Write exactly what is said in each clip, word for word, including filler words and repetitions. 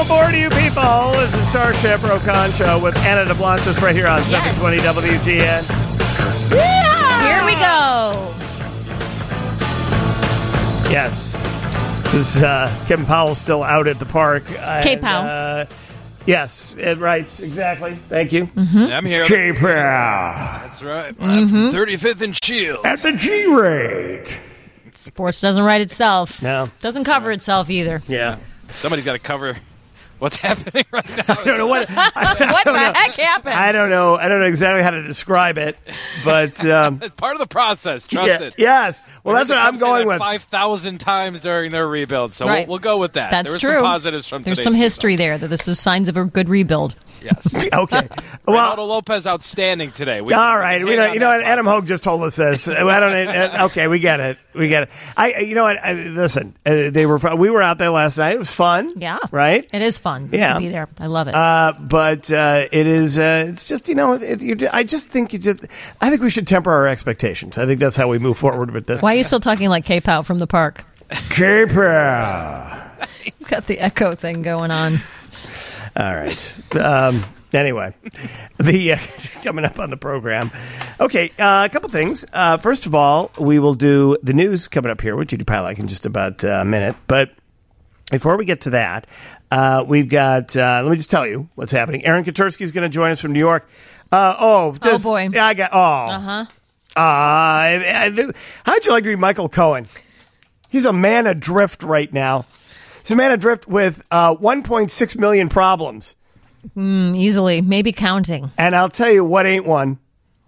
aboard, you people. This is Starship Rokan Show with Anna DeBlancis right here on Yes. seven twenty W G N. Yeah. Here we go. Yes. This is uh, Kevin Powell still out at the park. K-Pow. Uh, yes, it, right. Exactly. Thank you. Mm-hmm. I'm here. K-Pow. That's right. I'm from thirty-fifth and Shields. At the G-rate. Sports doesn't write itself. No. Doesn't cover itself either. Yeah. Somebody's got to cover what's happening right now. I don't know what. I, What the heck happened? I don't know. I don't know exactly how to describe it, but um, It's part of the process. Trust yeah, it. yes. Well, that's what I'm going with. Five thousand times during their rebuild, so Right. we'll, we'll go with that. That's there were true. Some positives from There's today's some show. history there that this is signs of a good rebuild. Yes. Okay. Ronaldo Well, Lopez outstanding today. We, all we right. can We hang know, on you know that what? Adam positive. Hogue just told us this. I don't. uh, Okay, we get it. We get it. I. You know what? I, listen, uh, they were. We were out there last night. It was fun. Yeah. Right. It is fun Yeah. to be there. I love it. Uh, but uh, it is. Uh, it's just you know. It, you, I just think you just. I think we should temper our expectations. I think that's how we move forward with this. Why are you still talking like K-Pow from the park? K-Pow. Got the echo thing going on. All right. Um, anyway, the uh, coming up on the program. Okay, uh, a couple things. Uh, first of all, we will do the news coming up here with Judy Pilak in just about uh, a minute. But before we get to that, uh, we've got. Uh, let me just tell you what's happening. Aaron Katursky is going to join us from New York. Uh, oh, this, Oh, boy. I got. Oh, Uh huh. uh, I, I, how'd you like to be Michael Cohen? He's a man adrift right now. He's a man adrift with uh, one point six million problems. Mm, easily, maybe counting. And I'll tell you what ain't one.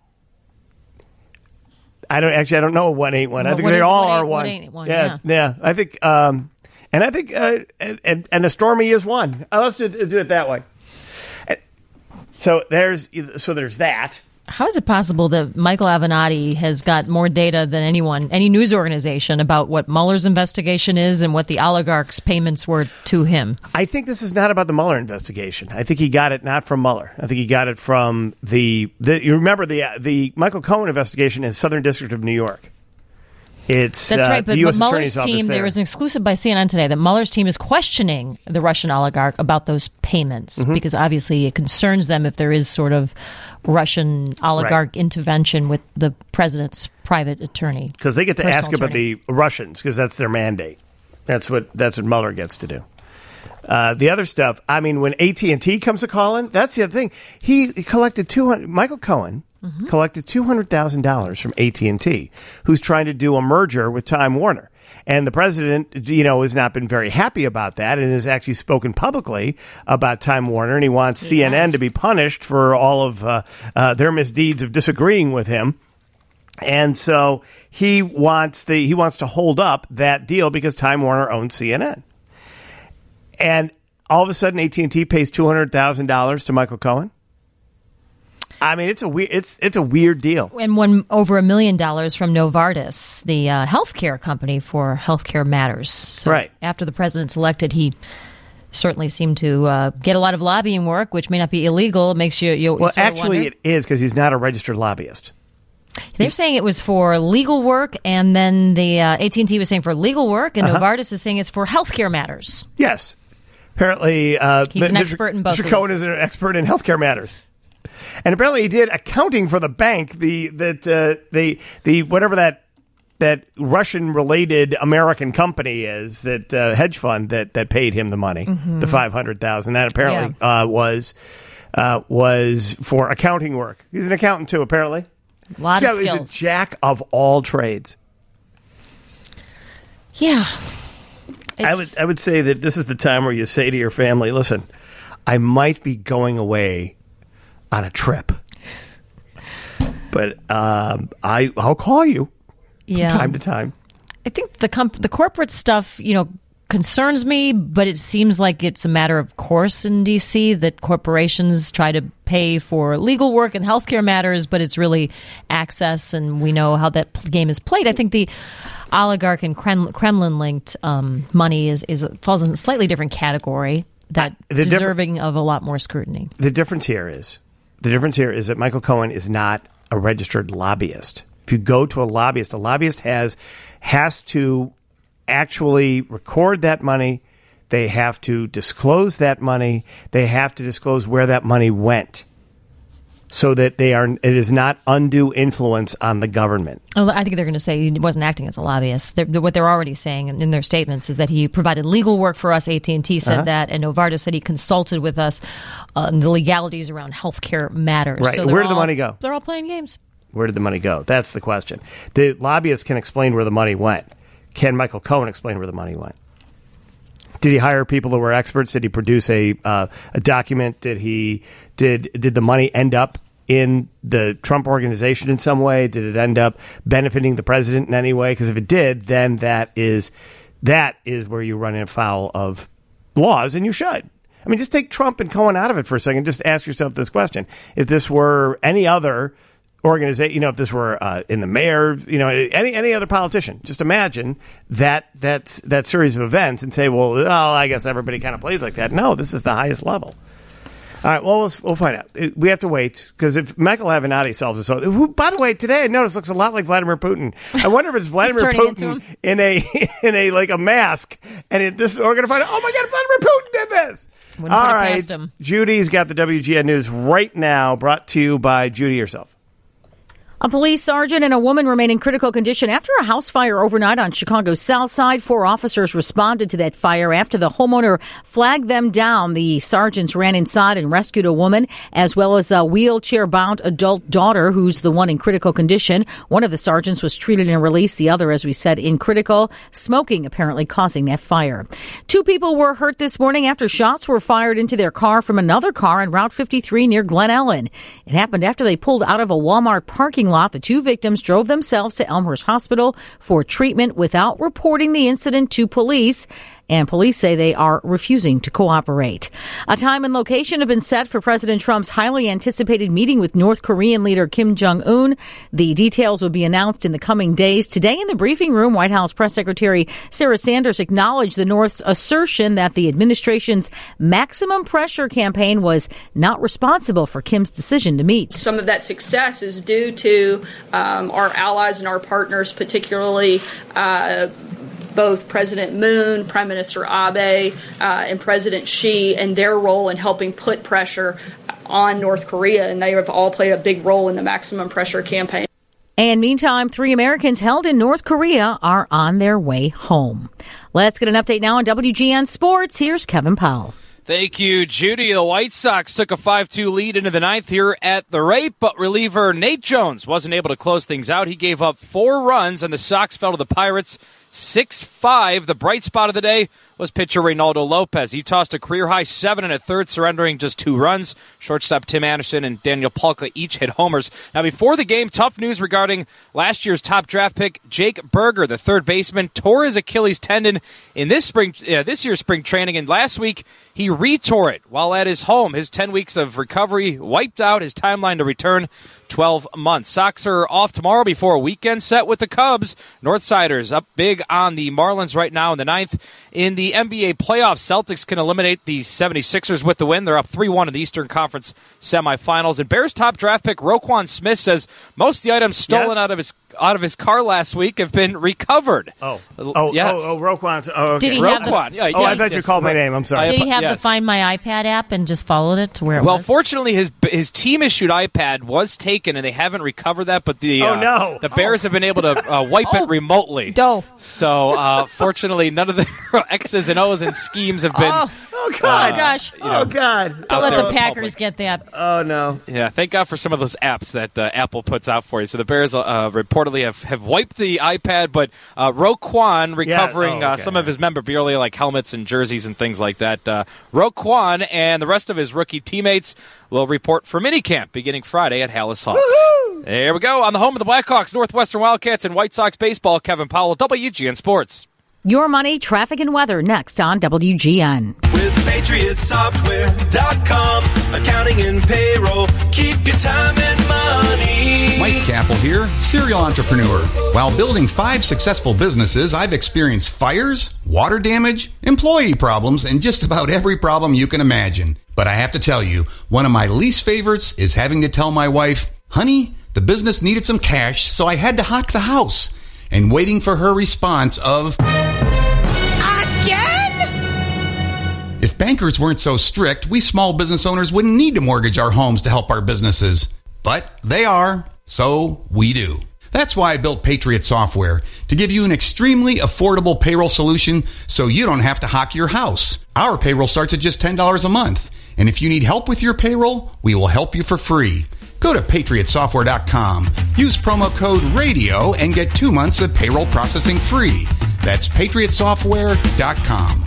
I don't actually. I don't know what ain't one. I What- think what they is- all what are ain't- one. what ain't one, Yeah, yeah. yeah. I think, um, and I think, uh, and and the Stormy is one. Uh, let's do, do it that way. Uh, So there's so there's that. How is it possible that Michael Avenatti has got more data than anyone, any news organization, about what Mueller's investigation is and what the oligarchs' payments were to him? I think this is not about the Mueller investigation. I think he got it not from Mueller. I think he got it from the. the you remember the the Michael Cohen investigation in Southern District of New York. It's That's uh, right, but, the U but S Mueller's Attorney's Office team, there. there was an exclusive by C N N today that Mueller's team is questioning the Russian oligarch about those payments Mm-hmm. because obviously it concerns them if there is sort of Russian oligarch intervention with the president's private attorney. because they get to personal ask about attorney. the Russians because that's their mandate. That's what that's what Mueller gets to do. Uh, the other stuff, I mean, when A T and T comes to calling, that's the other thing. He collected two hundred. Michael Cohen Mm-hmm. collected two hundred thousand dollars from A T and T, who's trying to do a merger with Time Warner. And the president, you know, has not been very happy about that and has actually spoken publicly about Time Warner. And he wants He C N N has. to be punished for all of uh, uh, their misdeeds of disagreeing with him. And so he wants the he wants to hold up that deal because Time Warner owns C N N. And all of a sudden, A T and T pays two hundred thousand dollars to Michael Cohen. I mean, it's a weird it's it's a weird deal. And won over a million dollars from Novartis, the uh, healthcare company for healthcare matters. So Right. after the president's elected, he certainly seemed to uh, get a lot of lobbying work, which may not be illegal. It makes you, you Well, sort of actually, wonder. it is because he's not a registered lobbyist. They're saying it was for legal work, and then the uh, A T and T was saying for legal work, and Uh-huh. Novartis is saying it's for healthcare matters. Yes, apparently, uh, He's an Mister expert in both Mister of Cohen these. is an expert in healthcare matters. And apparently, he did accounting for the bank, the that uh, the the whatever that that Russian related American company is, that uh, hedge fund that that paid him the money, the five hundred thousand. That apparently uh, was uh, was for accounting work. He's an accountant too, apparently. A lot See of how he's a skills. jack of all trades. Yeah. I would It's- I would say that this is the time where you say to your family, "Listen, I might be going away on a trip, but um, I I'll call you from yeah. time to time." I think the comp- the corporate stuff, you know, concerns me, but it seems like it's a matter of course in D C that corporations try to pay for legal work and healthcare matters, but it's really access, and we know how that p- game is played. I think the oligarch and Krem- Kremlin-linked um, money is, is falls in a slightly different category that The differ- deserving of a lot more scrutiny. The difference here is the difference here is that Michael Cohen is not a registered lobbyist. If you go to a lobbyist, a lobbyist has has to actually record that money. They have to disclose that money. They have to disclose where that money went, so that they are. It is not undue influence on the government. Oh, I think they're going to say he wasn't acting as a lobbyist. They're, what they're already saying in their statements is that he provided legal work for us. A T and T said uh-huh. that, and Novartis said he consulted with us on the legalities around healthcare matters. Right. So Where did all, the money go? They're all playing games. Where did the money go? That's the question. The lobbyists can explain where the money went. Can Michael Cohen explain where the money went? Did he hire people who were experts? Did he produce a uh, a document? Did he did did the money end up in the Trump organization in some way? Did it end up benefiting the president in any way? Because if it did, then that is that is where you run afoul of laws, and you should. I mean, just take Trump and Cohen out of it for a second. Just ask yourself this question: if this were any other organization, you know, if this were uh, in the mayor, you know, any any other politician, just imagine that that that series of events and say, well, oh, I guess everybody kind of plays like that. No, this is the highest level. All right, well, we'll, we'll find out. We have to wait, because if Michael Avenatti solves this, who, by the way, today I noticed looks a lot like Vladimir Putin. I wonder if it's Vladimir Putin in a in a like a mask, and it, this we're going to find out. Oh my God, Vladimir Putin did this. Wouldn't All put it right, past him. Judy's got the W G N News right now, brought to you by Judy herself. A police sergeant and a woman remain in critical condition after a house fire overnight on Chicago's South Side. Four officers responded to that fire after the homeowner flagged them down. The sergeants ran inside and rescued a woman, as well as a wheelchair-bound adult daughter, who's the one in critical condition. One of the sergeants was treated and released. The other, as we said, in critical. Smoking apparently causing that fire. Two people were hurt this morning after shots were fired into their car from another car on Route fifty-three near Glen Ellen. It happened after they pulled out of a Walmart parking lot. The two victims drove themselves to Elmhurst Hospital for treatment without reporting the incident to police. And police say they are refusing to cooperate. A time and location have been set for President Trump's highly anticipated meeting with North Korean leader Kim Jong-un. The details will be announced in the coming days. Today in the briefing room, White House Press Secretary Sarah Sanders acknowledged the North's assertion that the administration's maximum pressure campaign was not responsible for Kim's decision to meet. Some of that success is due to um, our allies and our partners, particularly uh, both President Moon, Prime Minister Abe, uh, and President Xi, and their role in helping put pressure on North Korea. And they have all played a big role in the maximum pressure campaign. And meantime, three Americans held in North Korea are on their way home. Let's get an update now on W G N Sports. Here's Kevin Powell. Thank you, Judy. The White Sox took a five two lead into the ninth here at the rate, but reliever Nate Jones wasn't able to close things out. He gave up four runs, and the Sox fell to the Pirates six five. The bright spot of the day was pitcher Reynaldo Lopez. He tossed a career-high seven and a third, surrendering just two runs. Shortstop Tim Anderson and Daniel Palka each hit homers. Now, before the game, tough news regarding last year's top draft pick, Jake Berger, the third baseman, tore his Achilles tendon in this spring, uh, this year's spring training, and last week he re-tore it while at his home. His ten weeks of recovery wiped out his timeline to return twelve months. Sox are off tomorrow before a weekend set with the Cubs. Northsiders up big on the Marlins right now in the ninth. In the N B A playoffs, Celtics can eliminate the seventy-sixers with the win. They're up three one in the Eastern Conference semifinals. And Bears top draft pick Roquan Smith says most of the items stolen yes. out of his out of his car last week have been recovered. Oh, oh, yes. oh, oh, Roquan. Oh, okay. Did he Roquan. Have the, yeah, oh, yes, I thought yes, you called yes. my name. I'm sorry. Did he have yes. the Find My iPad app and just followed it to where it well, was? Well, fortunately, his his team issued iPad was taken, and they haven't recovered that. But the oh, uh, no. the Bears oh. have been able to uh, wipe oh. it remotely. Doe. So, uh, fortunately, none of the X's and O's and schemes have been. Oh, oh God! Uh, gosh! You know, oh God! Don't let the Packers public. get that. Oh no! Yeah, thank God for some of those apps that uh, Apple puts out for you. So the Bears uh, reportedly have, have wiped the iPad, but uh, Roquan recovering yeah. oh, okay. uh, some of his memorabilia like helmets and jerseys and things like that. Uh, Roquan and the rest of his rookie teammates will report for minicamp beginning Friday at Hallis Hall. Woo-hoo! There we go. On the home of the Blackhawks, Northwestern Wildcats, and White Sox baseball, Kevin Powell, W G N Sports. Your money, traffic, and weather next on W G N. With Patriot Software dot com, accounting and payroll, keep your time and money. Mike Capel here, serial entrepreneur. While building five successful businesses, I've experienced fires, water damage, employee problems, and just about every problem you can imagine. But I have to tell you, one of my least favorites is having to tell my wife, honey, the business needed some cash, so I had to hock the house. And waiting for her response of, again? bankers weren't so strict, we small business owners wouldn't need to mortgage our homes to help our businesses. But they are, so we do. That's why I built Patriot Software, to give you an extremely affordable payroll solution so you don't have to hock your house. Our payroll starts at just ten dollars a month. And if you need help with your payroll, we will help you for free. Go to patriot software dot com, use promo code RADIO, and get two months of payroll processing free. That's patriot software dot com.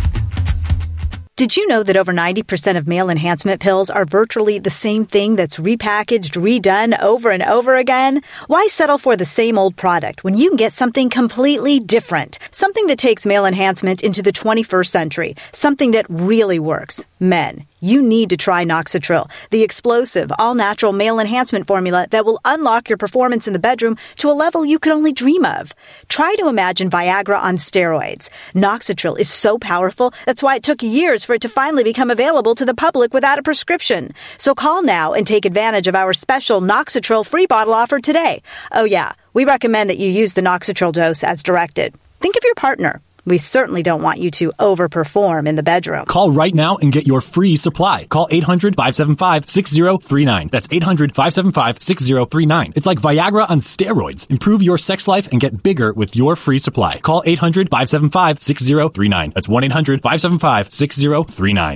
Did you know that over ninety percent of male enhancement pills are virtually the same thing that's repackaged, redone over and over again? Why settle for the same old product when you can get something completely different? Something that takes male enhancement into the twenty-first century. Something that really works. Men, you need to try Noxitril, the explosive, all-natural male enhancement formula that will unlock your performance in the bedroom to a level you could only dream of. Try to imagine Viagra on steroids. Noxitril is so powerful, that's why it took years for it to finally become available to the public without a prescription. So call now and take advantage of our special Noxitril free bottle offer today. Oh yeah, we recommend that you use the Noxitril dose as directed. Think of your partner. We certainly don't want you to overperform in the bedroom. Call right now and get your free supply. Call eight hundred, five seven five, six zero three nine. That's eight hundred, five seven five, six zero three nine. It's like Viagra on steroids. Improve your sex life and get bigger with your free supply. Call eight hundred, five seven five, six zero three nine. That's one eight hundred, five seven five, six zero three nine.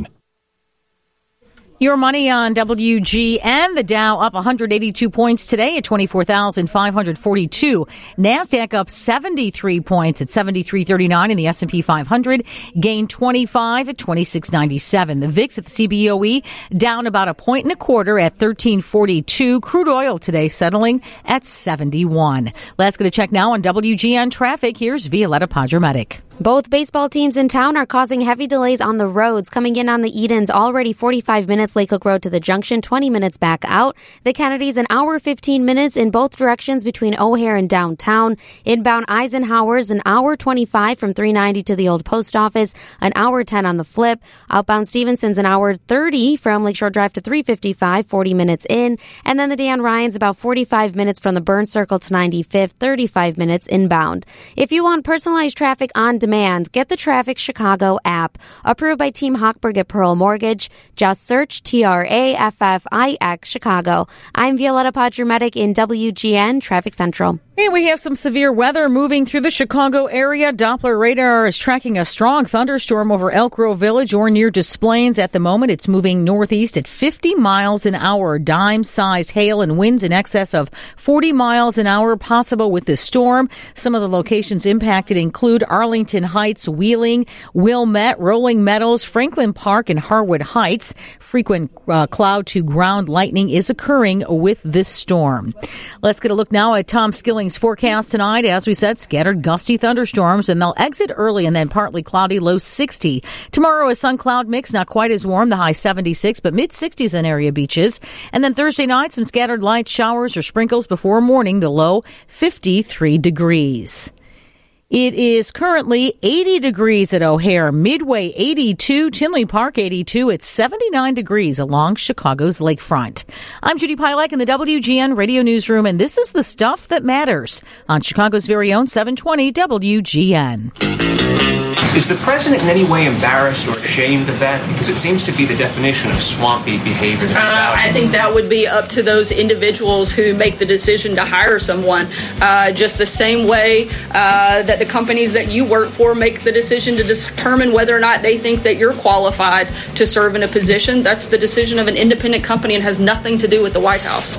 Your money on W G N, the Dow up one hundred eighty-two points today at twenty-four thousand five hundred forty-two. NASDAQ up seventy-three points at seventy-three thirty-nine, and the S and P five hundred gained twenty-five at twenty-six ninety-seven. The V I X at the C B O E down about a point and a quarter at thirteen forty-two. Crude oil today settling at seventy-one. Let's get a check now on W G N traffic. Here's Violetta Padramedic. Both baseball teams in town are causing heavy delays on the roads. Coming in on the Edens, already forty-five minutes Lake Hook Road to the Junction, twenty minutes back out. The Kennedys, an hour fifteen minutes in both directions between O'Hare and downtown. Inbound Eisenhower's, an hour twenty-five from three ninety to the old post office, an hour ten on the flip. Outbound Stevenson's, an hour thirty from Lakeshore Drive to three fifty-five, forty minutes in. And then the Dan Ryan's, about forty-five minutes from the Burn Circle to ninety-fifth, thirty-five minutes inbound. If you want personalized traffic on demand, get the Traffic Chicago app. Approved by Team Hochberg at Pearl Mortgage. Just search T R A F F I X Chicago. I'm Violetta Padramedic in W G N Traffic Central. And we have some severe weather moving through the Chicago area. Doppler radar is tracking a strong thunderstorm over Elk Grove Village or near Des Plaines. At the moment, it's moving northeast at fifty miles an hour. Dime-sized hail and winds in excess of forty miles an hour possible with this storm. Some of the locations impacted include Arlington Heights, Wheeling, Wilmette, Rolling Meadows, Franklin Park, and Harwood Heights. Frequent uh, cloud-to-ground lightning is occurring with this storm. Let's get a look now at Tom Skilling's forecast tonight. As we said, scattered gusty thunderstorms, and they'll exit early and then partly cloudy, low sixty. Tomorrow, a sun-cloud mix, not quite as warm, the high seventy-six, but mid-sixties in area beaches. And then Thursday night, some scattered light showers or sprinkles before morning, the low fifty-three degrees. It is currently eighty degrees at O'Hare, Midway eighty-two, Tinley Park eighty-two. It's seventy-nine degrees along Chicago's lakefront. I'm Judy Pilak in the W G N Radio Newsroom, and this is the stuff that matters on Chicago's very own seven twenty W G N. Is the president in any way embarrassed or ashamed of that? Because it seems to be the definition of swampy behavior. Uh, I think that would be up to those individuals who make the decision to hire someone. Uh, just the same way uh, that the companies that you work for make the decision to determine whether or not they think that you're qualified to serve in a position. That's the decision of an independent company and has nothing to do with the White House.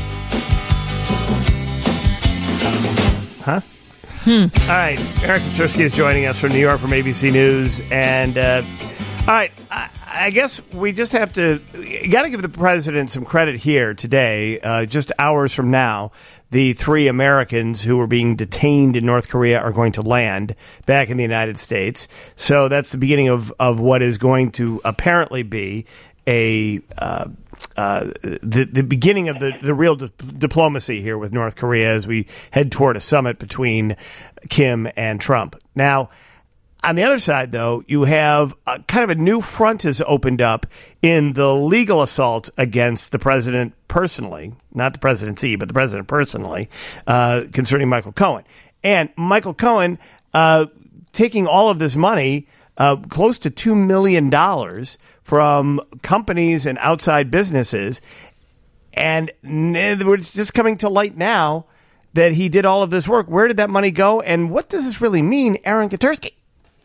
Huh? Hmm. All right, Eric Tursky is joining us from New York from A B C News, and uh, all right, I, I guess we just have to got to give the president some credit here today. Uh, just hours from now, the three Americans who were being detained in North Korea are going to land back in the United States. So that's the beginning of of what is going to apparently be a. Uh, Uh, the the beginning of the, the real di- diplomacy here with North Korea as we head toward a summit between Kim and Trump. Now, on the other side, though, you have a, kind of a new front has opened up in the legal assault against the president personally, not the presidency, but the president personally, uh, concerning Michael Cohen. And Michael Cohen uh, taking all of this money uh, close to two million dollars from companies and outside businesses. And it's just coming to light now that he did all of this work. Where did that money go? And what does this really mean, Aaron Katersky?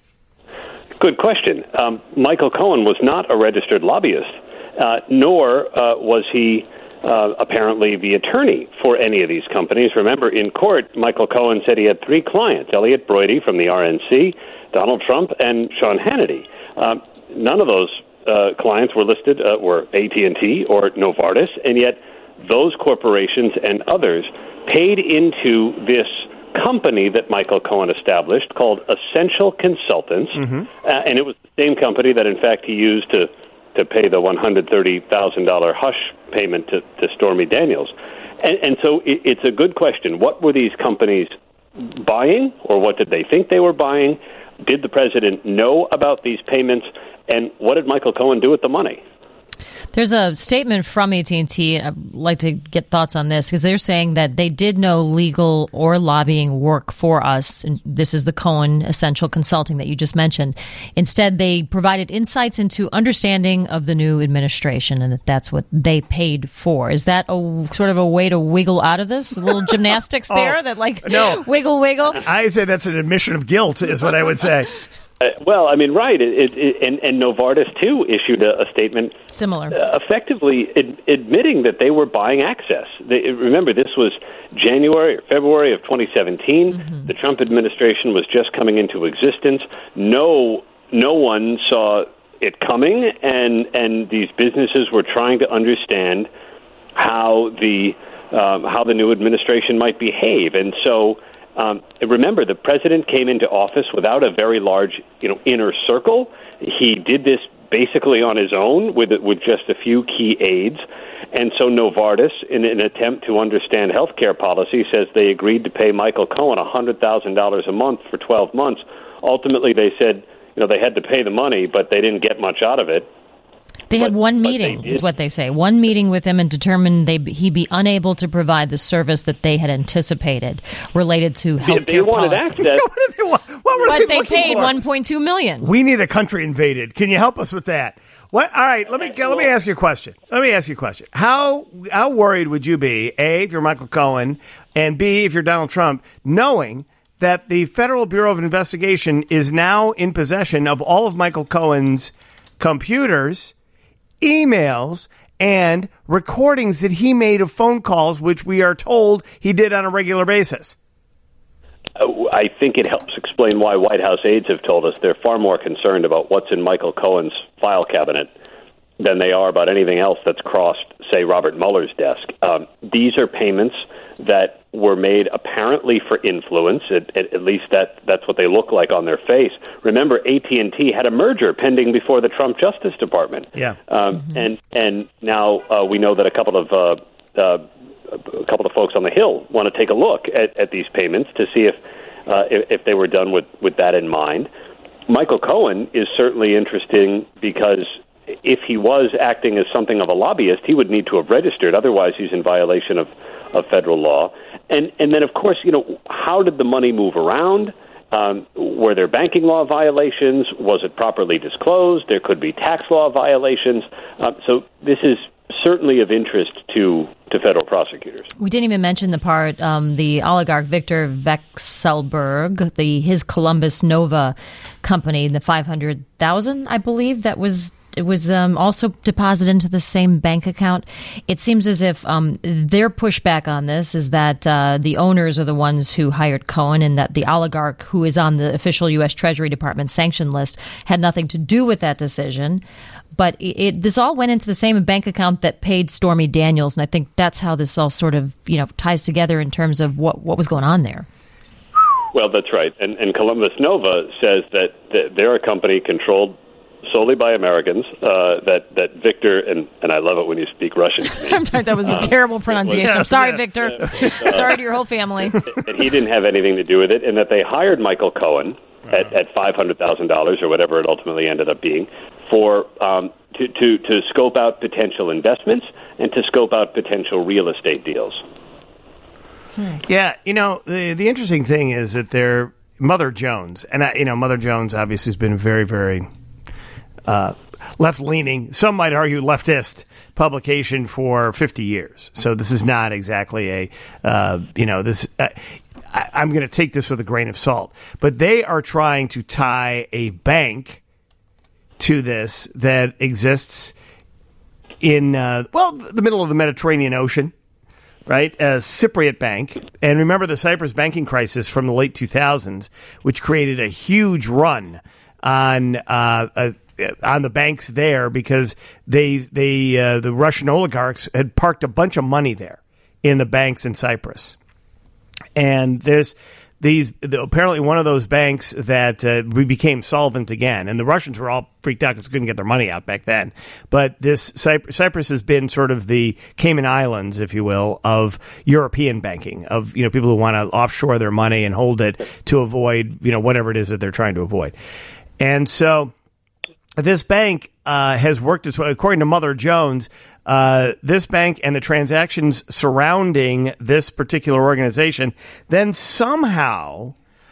Good question. Um, Michael Cohen was not a registered lobbyist, uh, nor uh, was he uh, apparently the attorney for any of these companies. Remember, in court, Michael Cohen said he had three clients, Elliot Broidy from the R N C, Donald Trump, and Sean Hannity. Um, none of those uh, clients were listed, uh, were A T and T or Novartis, and yet those corporations and others paid into this company that Michael Cohen established called Essential Consultants, mm-hmm. uh, and it was the same company that, in fact, he used to, to pay the one hundred thirty thousand dollars hush payment to, to Stormy Daniels. And, and so it, it's a good question. What were these companies buying, or what did they think they were buying? Did the president know about these payments, and what did Michael Cohen do with the money? There's a statement from A T and T. I'd like to get thoughts on this because they're saying that they did no legal or lobbying work for us. And this is the Cohen Essential Consulting that you just mentioned. Instead, they provided insights into understanding of the new administration, and that that's what they paid for. Is that a sort of a way to wiggle out of this? A little gymnastics there oh, that like no. wiggle, wiggle? I'd say that's an admission of guilt is what I would say. Uh, well, I mean, right, it, it, it, and, and Novartis, too, issued a, a statement similar, uh, effectively ad, admitting that they were buying access. They, remember, this was January or February of twenty seventeen. Mm-hmm. The Trump administration was just coming into existence. No, no one saw it coming, and, and these businesses were trying to understand how the um, how the new administration might behave, and so. Um, remember, the president came into office without a very large, you know, inner circle. He did this basically on his own with with just a few key aides. And so Novartis, in an attempt to understand healthcare policy, says they agreed to pay Michael Cohen one hundred thousand dollars a month for twelve months. Ultimately, they said, you know, they had to pay the money, but they didn't get much out of it. They had but, one meeting, is what they say. One meeting with him and determined they he be unable to provide the service that they had anticipated related to health care policy. Access. what did they want? What were but they, they paid for? one point two million dollars. We need a country invaded. Can you help us with that? What? All right, let me let me ask you a question. Let me ask you a question. How how worried would you be, A, if you're Michael Cohen, and B, if you're Donald Trump, knowing that the Federal Bureau of Investigation is now in possession of all of Michael Cohen's computers, emails, and recordings that he made of phone calls, which we are told he did on a regular basis? Uh, I think it helps explain why White House aides have told us they're far more concerned about what's in Michael Cohen's file cabinet than they are about anything else that's crossed, say, Robert Mueller's desk. Um, these are payments that were made apparently for influence. At, at, at least that that's what they look like on their face. Remember, A T and T had a merger pending before the Trump Justice Department. Yeah, um, mm-hmm. and and now uh, we know that a couple of uh, uh, a couple of folks on the Hill want to take a look at, at these payments to see if, uh, if if they were done with, with that in mind. Michael Cohen is certainly interesting because if he was acting as something of a lobbyist, he would need to have registered. Otherwise, he's in violation of, of federal law. And and then, of course, you know, how did the money move around? Um, were there banking law violations? Was it properly disclosed? There could be tax law violations. Uh, so this is certainly of interest to to federal prosecutors. We didn't even mention the part, um, the oligarch Victor Vekselberg, the his Columbus Nova company, the five hundred thousand, I believe, that was it was um, also deposited into the same bank account. It seems as if um, their pushback on this is that uh, the owners are the ones who hired Cohen, and that the oligarch who is on the official U S Treasury Department sanction list had nothing to do with that decision. But it, it, this all went into the same bank account that paid Stormy Daniels, and I think that's how this all sort of, you know, ties together in terms of what, what was going on there. Well, that's right. And, and Columbus Nova says that, that they're a company controlled solely by Americans, uh, that, that Victor, and, and I love it when you speak Russian to me. I'm sorry, that was a um, terrible pronunciation. I'm sorry, Victor. Uh, sorry to your whole family. That he didn't have anything to do with it, and that they hired Michael Cohen at, at five hundred thousand dollars or whatever it ultimately ended up being, for um, to, to, to scope out potential investments and to scope out potential real estate deals. Yeah, you know, the the interesting thing is that they're Mother Jones, and I, you know, Mother Jones obviously has been very, very uh, left-leaning. Some might argue leftist publication for fifty years. So this is not exactly a, uh, you know, this. Uh, I, I'm going to take this with a grain of salt, but they are trying to tie a bank to this that exists in uh, well, the middle of the Mediterranean Ocean. Right, a Cypriot bank. And remember the Cyprus banking crisis from the late two thousands, which created a huge run on uh, uh, on the banks there because they they uh, the Russian oligarchs had parked a bunch of money there in the banks in Cyprus. And there's these apparently one of those banks that uh, we became solvent again, and the Russians were all freaked out because they couldn't get their money out back then. But this Cyprus, Cyprus has been sort of the Cayman Islands, if you will, of European banking, of you know people who want to offshore their money and hold it to avoid you know whatever it is that they're trying to avoid. And so this bank uh, has worked its way, according to Mother Jones. Uh, this bank and the transactions surrounding this particular organization then somehow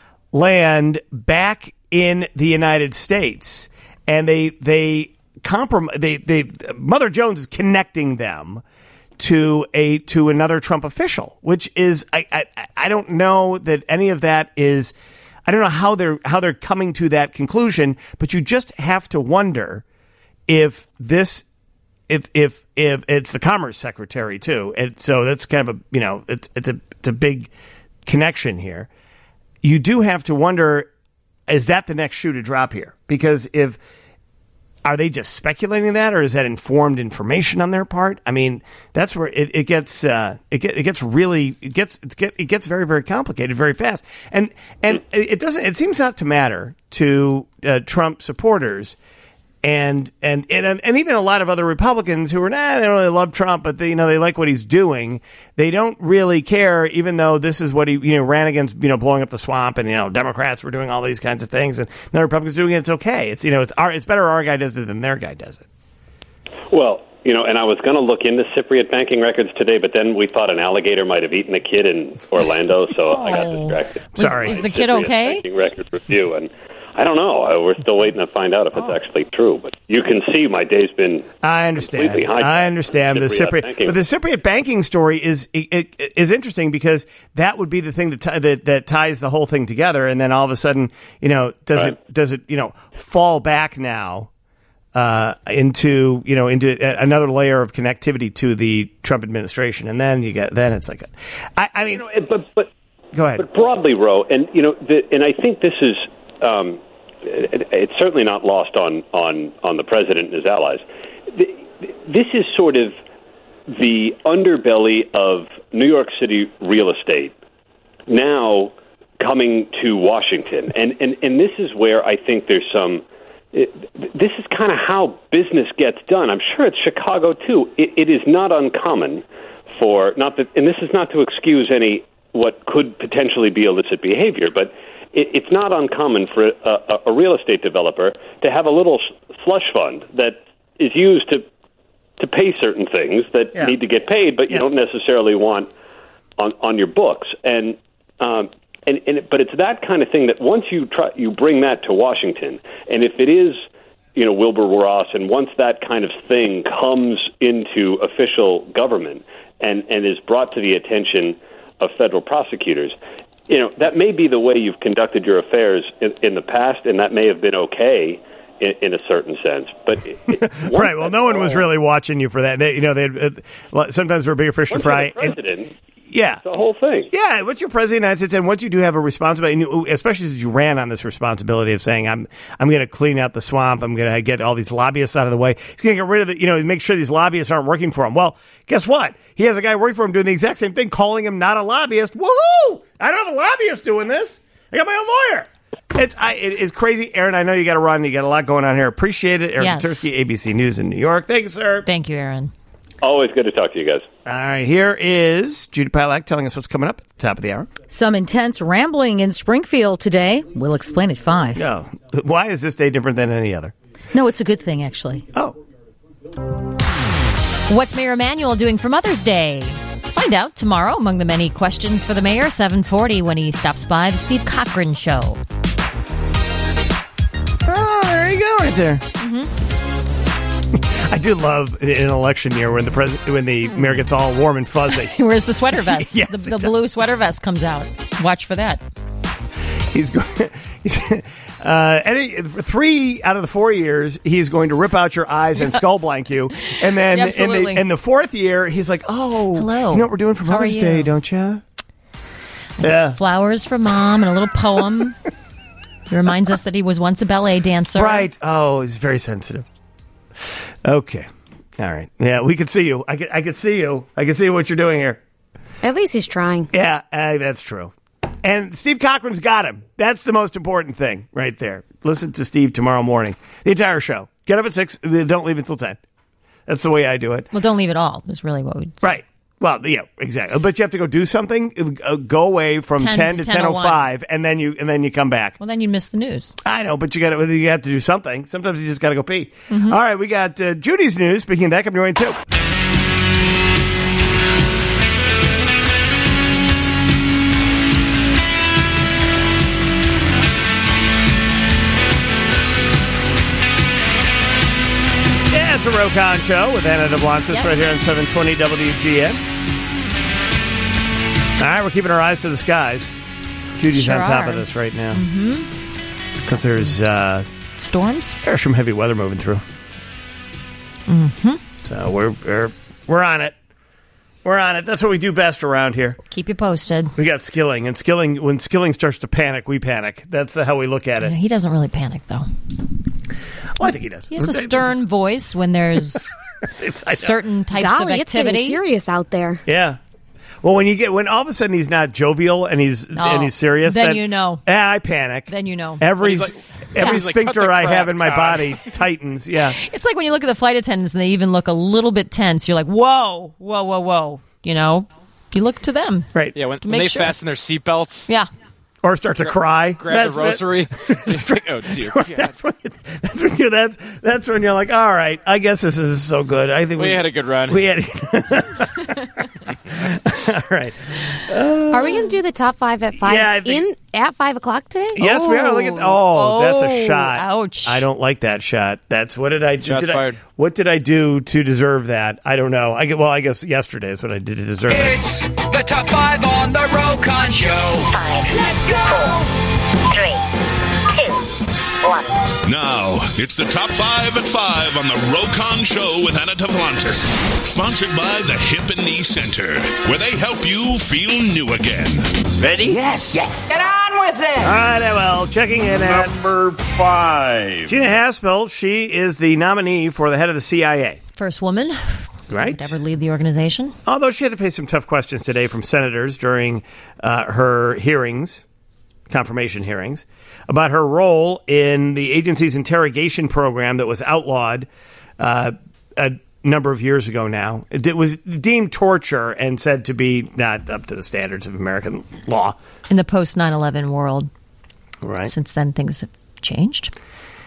land back in the United States, and they they comprom- they they Mother Jones is connecting them to a to another Trump official, which is I I, I don't know that any of that is I don't know how they're how they're coming to that conclusion, but you just have to wonder if this. If if if it's the Commerce Secretary too, and so that's kind of a you know it's it's a it's a big connection here. You do have to wonder, is that the next shoe to drop here? Because if are they just speculating that, or is that informed information on their part? I mean, that's where it, it gets uh, it get, it gets really it gets it's get, it gets very very complicated very fast, and and it doesn't it seems not to matter to uh, Trump supporters. And, and and and even a lot of other Republicans who are, nah, they don't really love Trump, but they, you know, they like what he's doing. They don't really care, even though this is what he, you know, ran against, you know, blowing up the swamp, and, you know, Democrats were doing all these kinds of things, and now Republicans doing it. It's okay. It's, you know, it's our, it's better our guy does it than their guy does it. Well, you know, and I was going to look into Cypriot banking records today, but then we thought an alligator might have eaten a kid in Orlando, so oh. I got distracted. Sorry. Is the kid Cypriot okay? Banking records review, and I don't know. We're still waiting to find out if it's actually true. But you can see my day's been. I understand. I understand the Cypriot, Cypriot but the Cypriot banking story is it, it, is interesting because that would be the thing that, t- that that ties the whole thing together. And then all of a sudden, you know, does right. it does it you know fall back now uh, into you know into another layer of connectivity to the Trump administration? And then you get then it's like, a, I, I mean, you know, but but go ahead. But broadly, Ro, and you know, the, and I think this is. Um, it, it's certainly not lost on, on, on the president and his allies. This is sort of the underbelly of New York City real estate now coming to Washington. And, and, and this is where I think there's some... It, this is kind of how business gets done. I'm sure it's Chicago, too. It, it is not uncommon for... not that, and this is not to excuse any what could potentially be illicit behavior, but... It's not uncommon for a, a real estate developer to have a little slush fund that is used to to pay certain things that yeah. need to get paid, but you yeah. don't necessarily want on, on your books. And um, and and but it's that kind of thing that once you try, you bring that to Washington, and if it is you know Wilbur Ross, and once that kind of thing comes into official government and and is brought to the attention of federal prosecutors. You know, that may be the way you've conducted your affairs in, in the past, and that may have been okay in, in a certain sense. But it, right, well, no one was really watching you for that. They, you know, they uh, sometimes we're bigger fish to fry. The president, and, yeah, the whole thing. Yeah, once you're president of the United States, and once you do have a responsibility, especially since you ran on this responsibility of saying, "I'm, I'm going to clean out the swamp. I'm going to get all these lobbyists out of the way." He's going to get rid of the, you know, make sure these lobbyists aren't working for him. Well, guess what? He has a guy working for him doing the exact same thing, calling him not a lobbyist. Woohoo! I don't have a lobbyist doing this. I got my own lawyer. It's I, it is crazy, Aaron. I know you got to run. You got a lot going on here. Appreciate it, Aaron yes. Tursky, A B C News in New York. Thank you, sir. Thank you, Aaron. Always good to talk to you guys. All right, here is Judy Pilak telling us what's coming up at the top of the hour. Some intense rambling in Springfield today. We'll explain at five. No, why is this day different than any other? No, it's a good thing, actually. Oh. What's Mayor Emanuel doing for Mother's Day? Find out tomorrow among the many questions for the mayor, seven forty, when he stops by the Steve Cochran Show. Oh, there you go, right there. Mm-hmm. I do love in an election year when the pres- when the mayor gets all warm and fuzzy. Where's the sweater vest? Yes, the the blue sweater vest comes out. Watch for that. He's going. Uh, any three out of the four years, he's going to rip out your eyes and skull blank you, and then in the, in the fourth year, he's like, "Oh, hello, you know what we're doing for How Mother's are Day, you? don't you?" Yeah, flowers for Mom and a little poem. It reminds us that he was once a ballet dancer. Right. Oh, he's very sensitive. Okay. All right. Yeah, we could see you. I could. I could see you. I can see what you're doing here. At least he's trying. Yeah, uh, that's true. And Steve Cochran's got him. That's the most important thing right there. Listen to Steve tomorrow morning. The entire show. Get up at six. Don't leave until ten. That's the way I do it. Well, don't leave at all is really what we'd say. Right. Well, yeah, exactly. But you have to go do something. Uh, go away from ten, ten to ten oh five, and then you and then you come back. Well, then you miss the news. I know, but you got to. You have to do something. Sometimes you just got to go pee. Mm-hmm. All right, we got uh, Judy's news. Speaking of that, coming your way too. It's a Rokon Show with Anna DeBlantis yes. right here on seven twenty W G N. All right, we're keeping our eyes to the skies. Judy's sure on top are. of this right now. Because mm-hmm. there's uh, storms. There's some heavy weather moving through. Mm-hmm. So we're, we're we're on it. We're on it. That's what we do best around here. Keep you posted. We got Skilling, and Skilling. When Skilling starts to panic, we panic. That's the, how we look at it. You know, he doesn't really panic, though. Well, I think he does. He has a stern voice when there's certain types Golly, of activity. It's getting serious out there. Yeah. Well, when you get when all of a sudden he's not jovial and he's oh, and he's serious, then, then you know. Yeah, I panic. Then you know. Every like, every yeah. sphincter like, I have in my God. body tightens. Yeah. It's like when you look at the flight attendants and they even look a little bit tense. You're like, whoa, whoa, whoa, whoa. You know, you look to them. Right. Yeah. When, when they sure. fasten their seatbelts. Yeah. Or start to Gra- cry. Grab that's the rosary. Like, oh dear. that's, when you, that's when you that's that's when you're like, all right, I guess this is so good. I think we, we had a good run. We had. All right. Uh, Are we going to do the top five at five? Yeah, I think- in at five o'clock today? Yes, oh. we are. Look at oh, Oh, that's a shot. ouch. I don't like that shot. That's what did I do? Shots Did I, fired. what did I do to deserve that? I don't know. I get well. I guess yesterday is what I did to deserve it. It's the top five on the Rokon Show. Five. Let's go. Four, three, two, one. Now, it's the top five at five on the Rokon Show with Anna Tavlantis. Sponsored by the Hip and Knee Center, where they help you feel new again. Ready? Yes. Yes. Get on with it. All right, well, checking in at Number five. Gina Haspel. She is the nominee for the head of the C I A. First woman. Right. Would ever lead the organization. Although she had to face some tough questions today from senators during uh, her hearings, confirmation hearings, about her role in the agency's interrogation program that was outlawed uh, a number of years ago now. It was deemed torture and said to be not up to the standards of American law. In the post nine eleven world. Right. Since then, things have changed.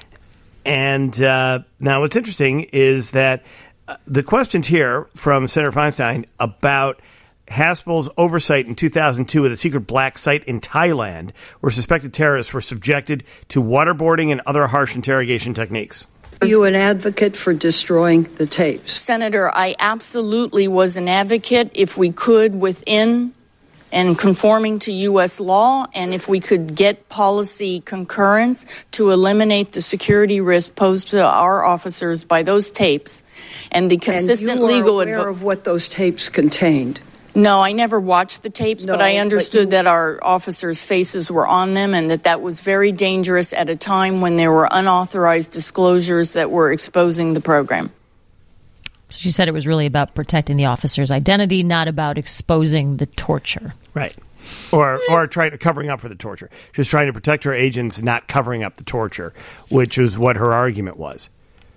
And uh, now what's interesting is that uh, the questions here from Senator Feinstein about Haspel's oversight in two thousand two of the secret black site in Thailand, where suspected terrorists were subjected to waterboarding and other harsh interrogation techniques. Are you an advocate for destroying the tapes? Senator, I absolutely was an advocate if we could within and conforming to U S law, and if we could get policy concurrence to eliminate the security risk posed to our officers by those tapes and the consistent and you are legal aware advice. of what those tapes contained? No, I never watched the tapes, No, but I understood but you- that our officers' faces were on them and that that was very dangerous at a time when there were unauthorized disclosures that were exposing the program. So she said it was really about protecting the officer's identity, not about exposing the torture. Right. Or or trying to covering up for the torture. She was trying to protect her agents, not covering up the torture, which is what her argument was.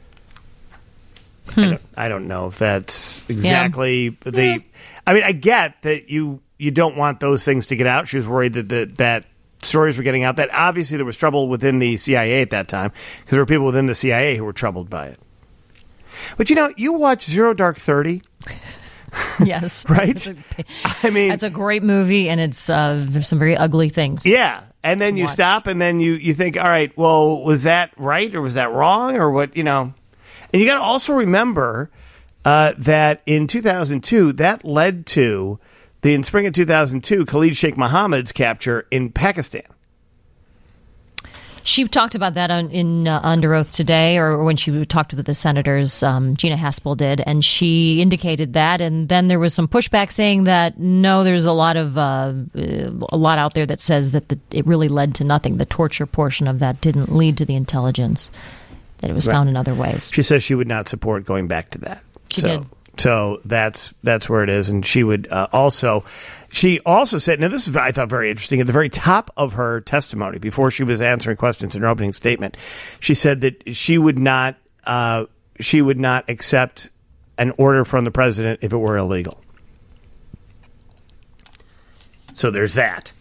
Hmm. I, don't, I don't know if that's exactly yeah. the. Yeah. I mean, I get that you you don't want those things to get out. She was worried that the, that stories were getting out. That obviously there was trouble within the C I A at that time because there were people within the C I A who were troubled by it. But you know, you watch Zero Dark Thirty. Yes. Right? I mean, that's a great movie, and it's uh, there's some very ugly things. Yeah. And then you Watch. stop, and then you, you think, all right, well, was that right, or was that wrong, or what, you know? And you got to also remember uh, that in two thousand two, that led to, the in spring of two thousand two, Khalid Sheikh Mohammed's capture in Pakistan. She talked about that on, in uh, Under Oath today, or when she talked with the senators, um, Gina Haspel did, and she indicated that. And then there was some pushback saying that no, there's a lot of uh, a lot out there that says that the, it really led to nothing. The torture portion of that didn't lead to the intelligence; that it was Right. found in other ways. She says she would not support going back to that. She so, did. So that's that's where it is, and she would uh, also. She also said, now this is I thought very interesting. At the very top of her testimony, before she was answering questions in her opening statement, she said that she would not uh, she would not accept an order from the president if it were illegal. So there's that.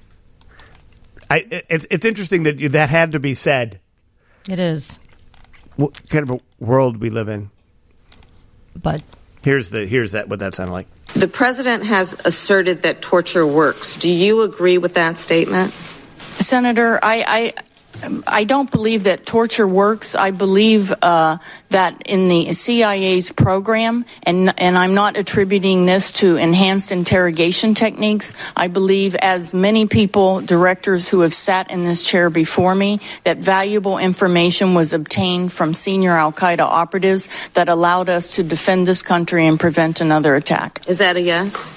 I it's it's interesting that that had to be said. It is. What kind of a world we live in? But here's the here's that what that sounded like. The president has asserted that torture works. Do you agree with that statement? Senator, I, I, I don't believe that torture works. I believe uh, that in the C I A's program, and and I'm not attributing this to enhanced interrogation techniques. I believe, as many people, directors who have sat in this chair before me, that valuable information was obtained from senior al-Qaeda operatives that allowed us to defend this country and prevent another attack. Is that a yes?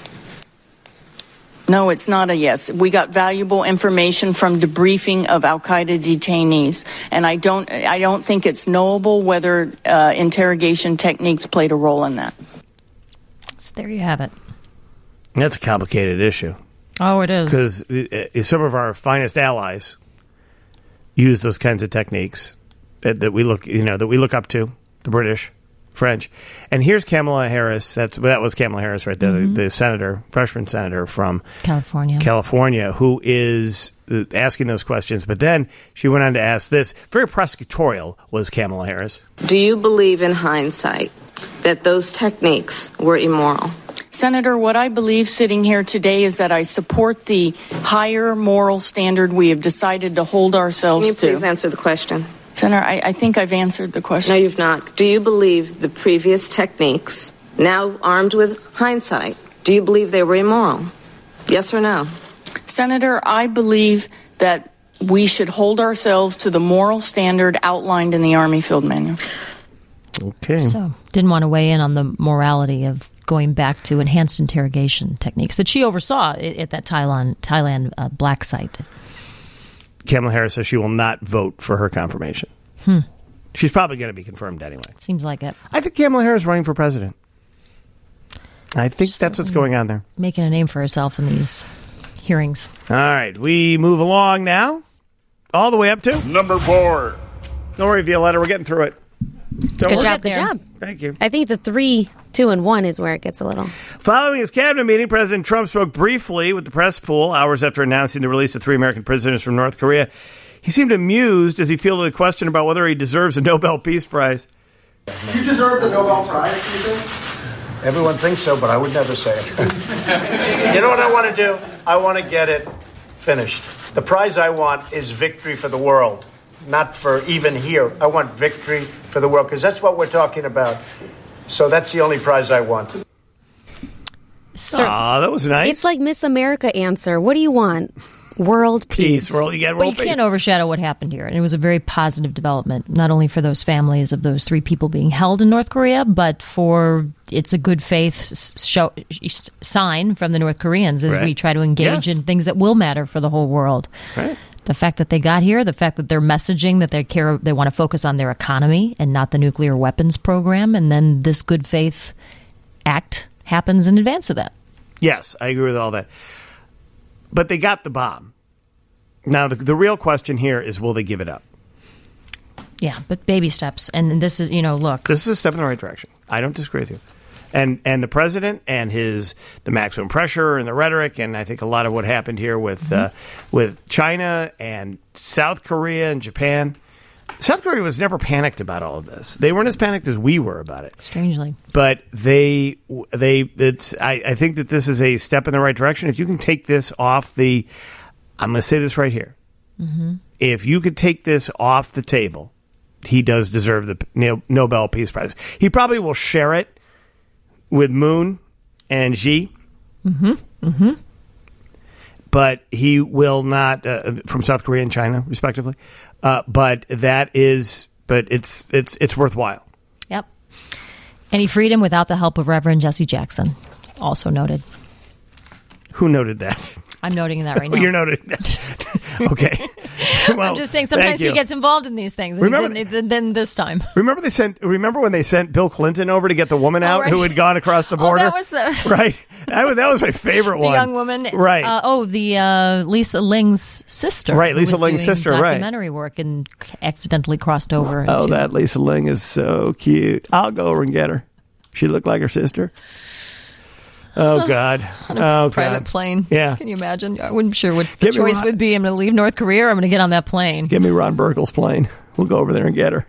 No, it's not a yes. We got valuable information from debriefing of al-Qaeda detainees, and I don't, I don't think it's knowable whether uh, interrogation techniques played a role in that. So there you have it. That's a complicated issue. Oh, it is. Because some of our finest allies use those kinds of techniques that, that we look, you know, that we look up to, the British, French. And here's Kamala Harris. That's that was Kamala Harris right there, Mm-hmm. the, the senator, freshman senator from California. California, who is uh, asking those questions. But then she went on to ask this. Very prosecutorial was Kamala Harris. Do you believe in hindsight that those techniques were immoral? Senator, what I believe sitting here today is that I support the higher moral standard we have decided to hold ourselves Can you to. please answer the question? Senator, I, I think I've answered the question. No, you've not. Do you believe the previous techniques, now armed with hindsight, do you believe they were immoral? Yes or no? Senator, I believe that we should hold ourselves to the moral standard outlined in the Army Field Manual. Okay. So, didn't want to weigh in on the morality of going back to enhanced interrogation techniques that she oversaw at that Thailand, Thailand uh, black site. Kamala Harris says she will not vote for her confirmation. Hmm. She's probably going to be confirmed anyway. Seems like it. I think Kamala Harris is running for president. I think that's what's going on there. Making a name for herself in these hearings. All right, we move along now, all the way up to number four. Don't worry, Violetta, we're getting through it. Don't Good worry. job, good job. Thank you. I think the three, two, and one is where it gets a little. Following his cabinet meeting, President Trump spoke briefly with the press pool hours after announcing the release of three American prisoners from North Korea. He seemed amused as he fielded a question about whether he deserves a Nobel Peace Prize. Do you deserve the Nobel Prize, do you think? Everyone thinks so, but I would never say it. You know what I want to do? I want to get it finished. The prize I want is victory for the world, not for even here. I want victory for the world, because that's what we're talking about. So that's the only prize I want. Sir, Aw, that was nice. It's like Miss America answer. What do you want? World peace. Peace. World, you get Well, world you peace. can't overshadow what happened here. And it was a very positive development, not only for those families of those three people being held in North Korea, but for it's a good faith s- show, s- sign from the North Koreans as Right. we try to engage Yes. in things that will matter for the whole world. Right. The fact that they got here, the fact that they're messaging that they care, they want to focus on their economy and not the nuclear weapons program, and then this good faith act happens in advance of that. Yes, I agree with all that. But they got the bomb. Now, the, the real question here is, will they give it up? Yeah, but baby steps. And this is, you know, look. This is a step in the right direction. I don't disagree with you. And and the president and his the maximum pressure and the rhetoric, and I think a lot of what happened here with uh, with China and South Korea and Japan, South Korea was never panicked about all of this. They weren't as panicked as we were about it. Strangely. But they, they, it's, I, I think that this is a step in the right direction. If you can take this off the, I'm going to say this right here. Mm-hmm. If you could take this off the table, he does deserve the Nobel Peace Prize. He probably will share it with Moon and Xi. Mm-hmm. Mm-hmm. But he will not, uh, from South Korea and China, respectively. Uh, but that is, but it's it's it's worthwhile. Yep. Any freedom without the help of Reverend Jesse Jackson, also noted. Who noted that? I'm noting that right now. You're noting that. Okay. Well, I'm just saying sometimes he gets involved in these things. And remember, he didn't, then this time. Remember they sent. Remember when they sent Bill Clinton over to get the woman out oh, right. who had gone across the border? Oh, that was the right. That was that was my favorite the one. The young woman, right? Uh, oh, the uh, Lisa Ling's sister, right? Lisa Ling's sister, documentary right? Documentary work and accidentally crossed over. Oh, into, that Lisa Ling is so cute. I'll go over and get her. She looked like her sister. Oh, God. On a oh, private God. plane. Yeah. Can you imagine? I wasn't sure what the Give choice Ron- would be. I'm going to leave North Korea or I'm going to get on that plane. Give me Ron Burkle's plane. We'll go over there and get her.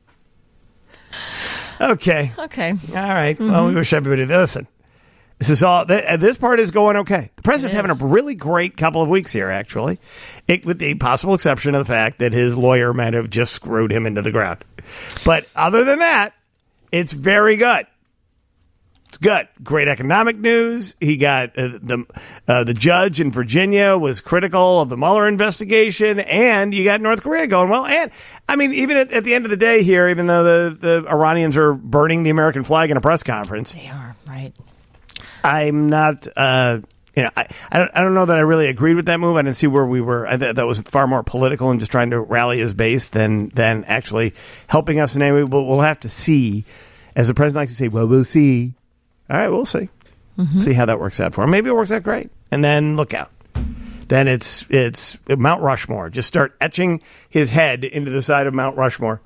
Okay. Okay. All right. Mm-hmm. Well, we wish everybody, listen, this is all, th- this part is going okay. The president's having a really great couple of weeks here, actually, it, with the possible exception of the fact that his lawyer might have just screwed him into the ground. But other than that, it's very good. It's good. Great economic news. He got uh, the uh, the judge in Virginia was critical of the Mueller investigation, and you got North Korea going well. And I mean, even at, at the end of the day here, even though the, the Iranians are burning the American flag in a press conference, they are right. I'm not. Uh, you know, I I don't, I don't know that I really agreed with that move. I didn't see where we were. I th- that was far more political and just trying to rally his base than than actually helping us in any way. But we'll have to see. As the president likes to say, well, we'll see. All right, we'll see. Mm-hmm. See how that works out for him. Maybe it works out great. And then look out. Then it's it's Mount Rushmore. Just start etching his head into the side of Mount Rushmore.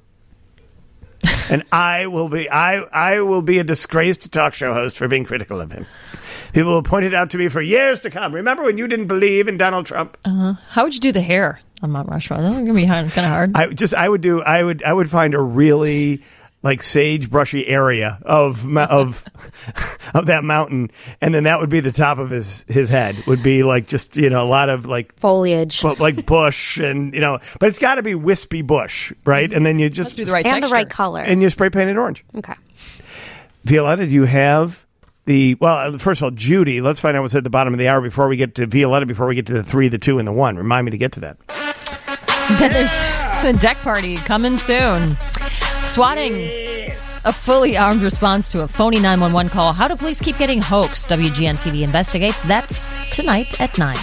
And I will be I I will be a disgraced talk show host for being critical of him. People will point it out to me for years to come. Remember when you didn't believe in Donald Trump? Uh-huh. How would you do the hair on Mount Rushmore? That's going to be kind of hard. I just I would do I would I would find a really like sage brushy area of of of that mountain, and then that would be the top of his his head. Would be like just you know a lot of like foliage, like bush, and you know, but it's got to be wispy bush, right? And then you just do the right and texture. the right color, and you spray paint it orange. Okay, Violetta, do you have the well? First of all, Judy, let's find out what's at the bottom of the hour before we get to Violetta. Before we get to the three, the two, and the one. Remind me to get to that. Then there's the deck party coming soon. Swatting a fully armed response to a phony nine one one call. How do police keep getting hoaxed? W G N T V investigates. That's tonight at nine.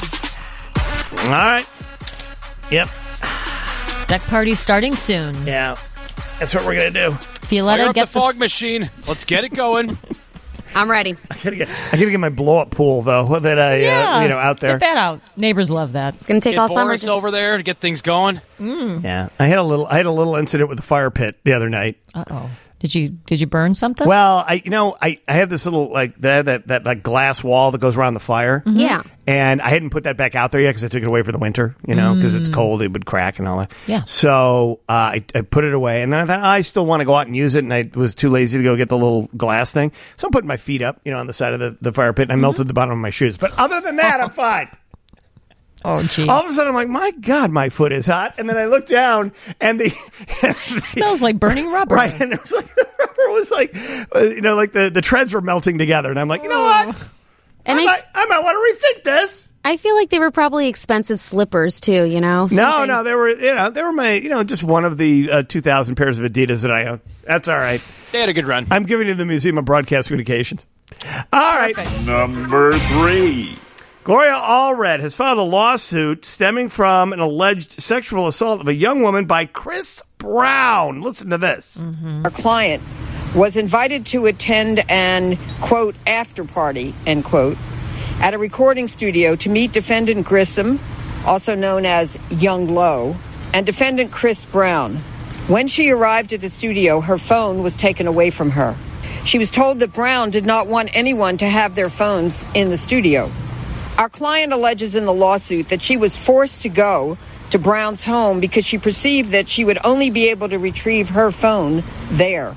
All right. Yep. Deck party starting soon. Yeah. That's what we're going to do. Violetta, Fire get up the fog machine. Let's get it going. I'm ready. I gotta get, I gotta get my blow up pool though. That I, yeah. uh, you know, out there. Get that out. Neighbors love that. It's gonna take get all summer. Boris Just... over there to get things going. Mm. Yeah, I had a little, I had a little incident with the fire pit the other night. Uh oh. Did you did you burn something? Well, I you know I, I have this little like that that that like glass wall that goes around the fire. Mm-hmm. Yeah. And I hadn't put that back out there yet because I took it away for the winter. You know, because mm. it's cold, it would crack and all that. Yeah. So uh, I, I put it away, and then I thought oh, I still want to go out and use it, and I was too lazy to go get the little glass thing. So I'm putting my feet up, you know, on the side of the, the fire pit, and I mm-hmm. melted the bottom of my shoes. But other than that, I'm fine. Oh, gee. All of a sudden, I'm like, my God, my foot is hot. And then I look down, and the... It smells like burning rubber. Right, and it was like, the rubber was like, you know, like the, the treads were melting together. And I'm like, you know what? And I, I, might, I might want to rethink this. I feel like they were probably expensive slippers, too, you know? No, Something. no, they were, you know, they were my, you know, just one of the uh, two thousand pairs of Adidas that I own. That's all right. They had a good run. I'm giving you the Museum of Broadcast Communications. All right. Perfect. Number three. Gloria Allred has filed a lawsuit stemming from an alleged sexual assault of a young woman by Chris Brown. Listen to this. Mm-hmm. Our client was invited to attend an, quote, after party, end quote, at a recording studio to meet defendant Grissom, also known as Young Low, and defendant Chris Brown. When she arrived at the studio, her phone was taken away from her. She was told that Brown did not want anyone to have their phones in the studio. Our client alleges in the lawsuit that she was forced to go to Brown's home because she perceived that she would only be able to retrieve her phone there.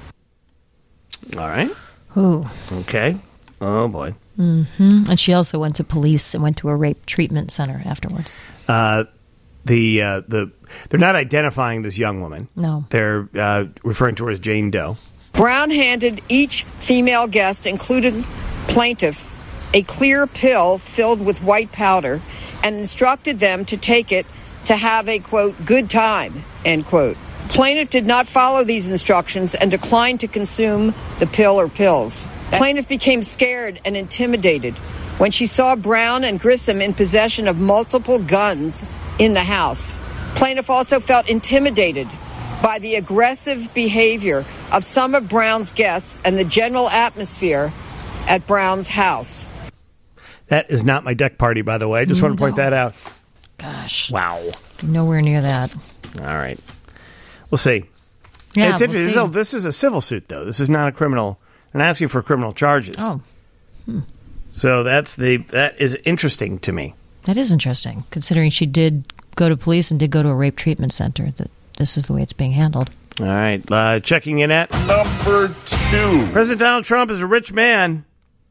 All right. Ooh. Okay. Oh, boy. Mm-hmm. And she also went to police and went to a rape treatment center afterwards. Uh, the uh, the they're not identifying this young woman. No. They're uh, referring to her as Jane Doe. Brown handed each female guest, including plaintiff, a clear pill filled with white powder and instructed them to take it to have a, quote, good time, end quote. Plaintiff did not follow these instructions and declined to consume the pill or pills. Plaintiff became scared and intimidated when she saw Brown and Grissom in possession of multiple guns in the house. Plaintiff also felt intimidated by the aggressive behavior of some of Brown's guests and the general atmosphere at Brown's house. That is not my deck party, by the way. I just want to point No. that out. Gosh. Wow. Nowhere near that. All right. We'll see. Yeah, it's we'll interesting. see. So this is a civil suit, though. This is not a criminal. They're not asking for criminal charges. Oh. Hmm. So that's the that is interesting to me. That is interesting, considering she did go to police and did go to a rape treatment center, that this is the way it's being handled. All right. Uh, checking in at number two. President Donald Trump is a rich man.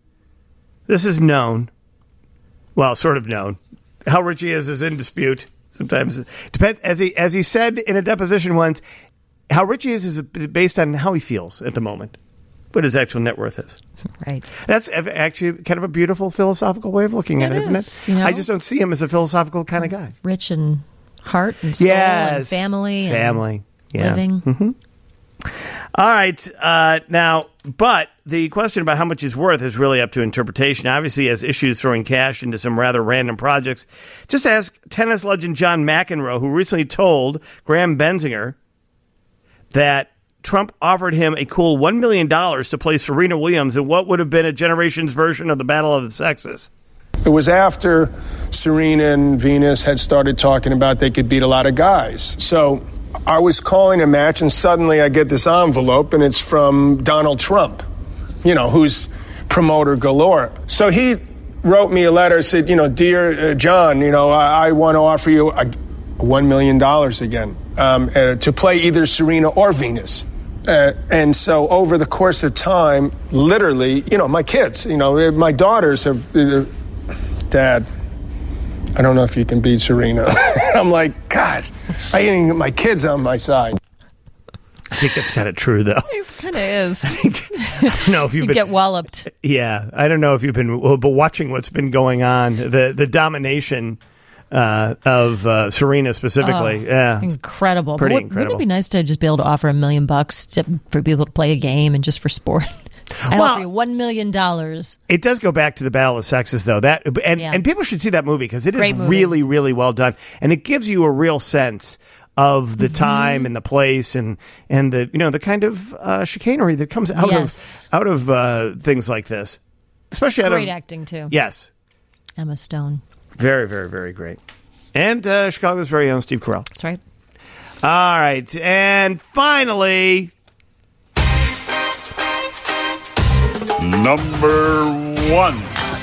This is known. Well, sort of known. How rich he is is in dispute. Sometimes it depends. As he as he said in a deposition once, how rich he is is based on how he feels at the moment, what his actual net worth is. Right. That's actually kind of a beautiful philosophical way of looking at it, It isn't is, it? you know? I just don't see him as a philosophical kind of guy. Rich in heart and soul and Yes. family. Family. And Yeah. living. Mm-hmm. All right. Uh, now, but the question about how much he's worth is really up to interpretation. Obviously, he has issues throwing cash into some rather random projects. Just ask tennis legend John McEnroe, who recently told Graham Benzinger that Trump offered him a cool one million dollars to play Serena Williams in what would have been a generation's version of the Battle of the Sexes. It was after Serena and Venus had started talking about they could beat a lot of guys. So I was calling a match, and suddenly I get this envelope, and it's from Donald Trump, you know, who's promoter galore. So he wrote me a letter, said, you know, dear uh, John, you know, I, I want to offer you a, one million dollars again um, uh, to play either Serena or Venus. Uh, and so over the course of time, literally, you know, my kids, you know, my daughters have, uh, Dad, I don't know if you can beat Serena. I'm like, God, I ain't even get my kids on my side. I think that's kind of true, though. It kind of is. I don't know if you've You been get walloped. Yeah, I don't know if you've been but watching what's been going on, the the domination uh, of uh, Serena specifically. Oh, yeah, it's incredible. pretty But what- incredible. Wouldn't it be nice to just be able to offer a million bucks to, for people to play a game and just for sport? I Well- offer you one million dollars. It does go back to the Battle of Sexes, though. That and, Yeah. and people should see that movie because it is Great movie. really, really well done, and it gives you a real sense of the Mm-hmm. time and the place and and the you know the kind of uh, chicanery that comes out Yes. of out of uh, things like this, especially out Great of acting, too. Yes, Emma Stone. very, very, very great, and uh, Chicago's very own Steve Carell. That's right. All right, and finally, Number one.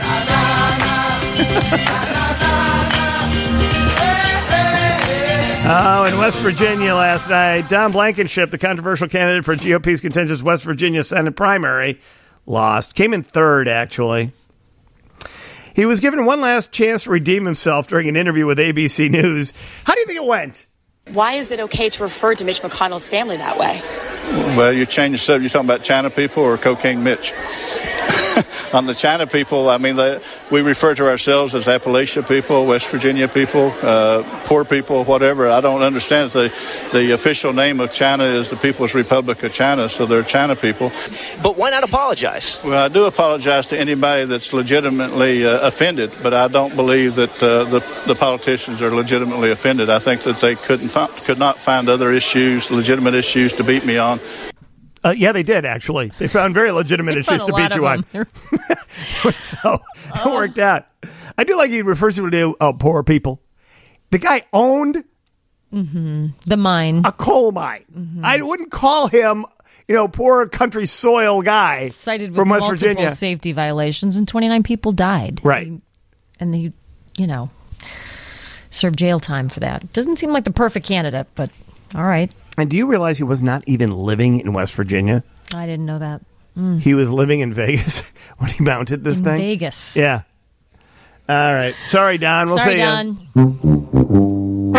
Oh, in West Virginia last night, Don Blankenship, the controversial candidate for G O P's contentious West Virginia Senate primary, lost. Came in third, actually. He was given one last chance to redeem himself during an interview with A B C News. How do you think it went? Why is it okay to refer to Mitch McConnell's family that way? Well, you change the subject. You're talking about China people or Cocaine Mitch? On the China people, I mean, the, we refer to ourselves as Appalachia people, West Virginia people, uh, poor people, whatever. I don't understand. The, the official name of China is the People's Republic of China, so they're China people. But why not apologize? Well, I do apologize to anybody that's legitimately uh, offended, but I don't believe that uh, the, the politicians are legitimately offended. I think that they couldn't fi- could not find other issues, legitimate issues to beat me on. Uh, yeah, they did, actually. They found very legitimate They issues found to a beat lot you of on. So it worked out. I do like he refers to it as oh, poor people. The guy owned Mm-hmm. The mine. a coal mine. Mm-hmm. I wouldn't call him, you know, poor country soil guy Cited with from West multiple Virginia. safety violations, and twenty-nine people died. Right. And they, you know, serve jail time for that. Doesn't seem like the perfect candidate, but all right. And do you realize he was not even living in West Virginia? I didn't know that. Mm. He was living in Vegas when he mounted this in thing? Vegas. Yeah. All right. Sorry, Don. We'll Sorry, see Don. you.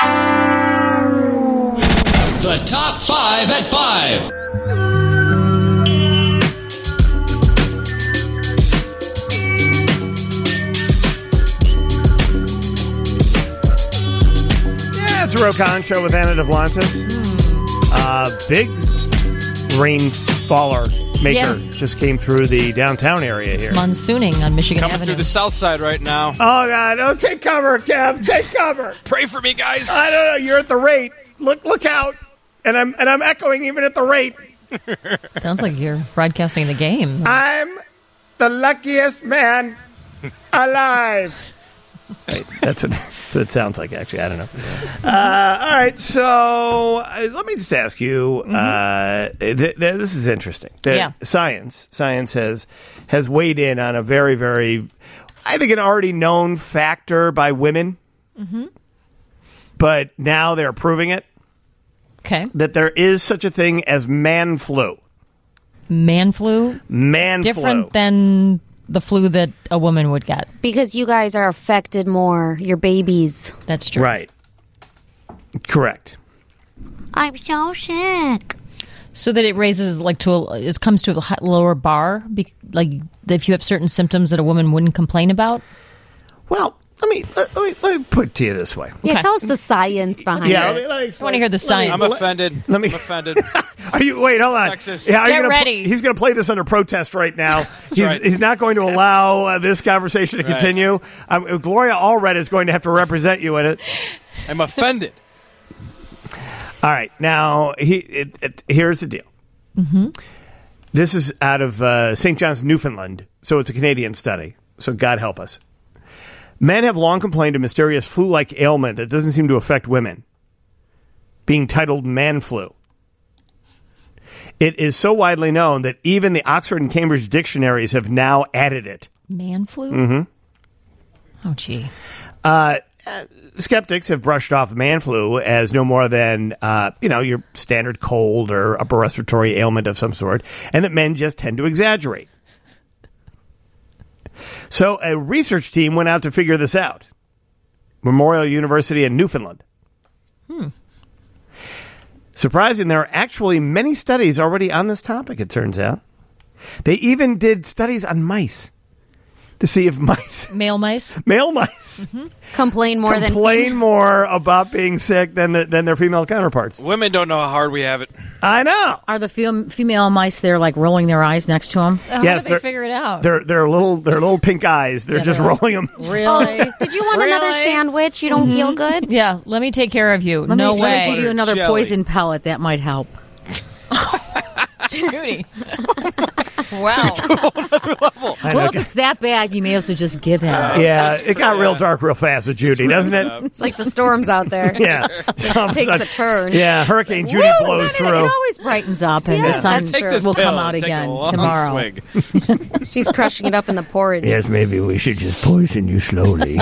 The top five at five. Yeah, it's a Rokan show with Anna Devlantis. Mm. Uh, big rainfaller maker Yeah. just came through the downtown area It's here. monsooning on Michigan Coming Avenue. through the south side right now. Oh, God. Oh, take cover, Kev. Take cover. Pray for me, guys. I don't know. You're at the rate. Look look out. And I'm and I'm echoing even at the rate. Sounds like you're broadcasting the game. I'm the luckiest man alive. Wait, that's what it sounds like, actually. I don't know. Uh, all right, so uh, let me just ask you. Mm-hmm. Uh, th- th- this is interesting. That Yeah. Science, science has has weighed in on a very, very, I think, an already known factor by women, Mm-hmm. but now they're proving it. Okay. That there is such a thing as man flu. Man flu? Man Different flu. than the flu that a woman would get. Because you guys are affected more, your babies. That's true. Right. Correct. I'm so sick. So that it raises like to a, it comes to a hi- lower bar, be, like if you have certain symptoms that a woman wouldn't complain about. Well, let me let, let me let me put it to you this way. Yeah, Okay. tell us the science behind Yeah, it. let me- let me- I want to hear the science. I'm offended. Let me- I'm offended. Are you wait? Hold on. Sexist. Yeah, are you Get gonna, ready. He's going to play this under protest right now. he's right. he's not going to allow uh, this conversation to Right. continue. Um, Gloria Allred is going to have to represent you in it. I'm offended. All right, now he it, it, here's the deal. Mm-hmm. This is out of uh, Saint John's, Newfoundland, so it's a Canadian study. So God help us. Men have long complained of mysterious flu-like ailment that doesn't seem to affect women, being titled man flu. It is so widely known that even the Oxford and Cambridge dictionaries have now added it. Man flu? Mm-hmm. Oh, gee. Uh, uh, skeptics have brushed off man flu as no more than, uh, you know, your standard cold or upper respiratory ailment of some sort, and that men just tend to exaggerate. So a research team went out to figure this out. Memorial University in Newfoundland. Hmm. Surprising, there are actually many studies already on this topic, it turns out. They even did studies on mice to see if mice, Male mice? male mice, Complain more than complain more about being sick than the, than their female counterparts. Women don't know how hard we have it. I know. Are the fem- female mice there like rolling their eyes next to them? How Yes, did they they're- figure it out? They're they're little they're little pink eyes. They're Yeah, just they're rolling them. Really? Did you want another Really? sandwich? You don't feel good? Yeah, let me take care of you. Let no me, way. Let me give you another Jelly. poison pellet. That might help. Judy. Wow. I Well, know. if it's that bad, you may also just give him. Yeah, it got real dark real fast with Judy, doesn't it? It's like the storms out there. Yeah. Some- takes a turn. Yeah, Hurricane Judy Woo, blows it, through. it always brightens up, and Yeah, the sun that's true. Take this will pill come out and take a again long tomorrow. swig. She's crushing it up in the porridge. Yes, maybe we should just poison you slowly.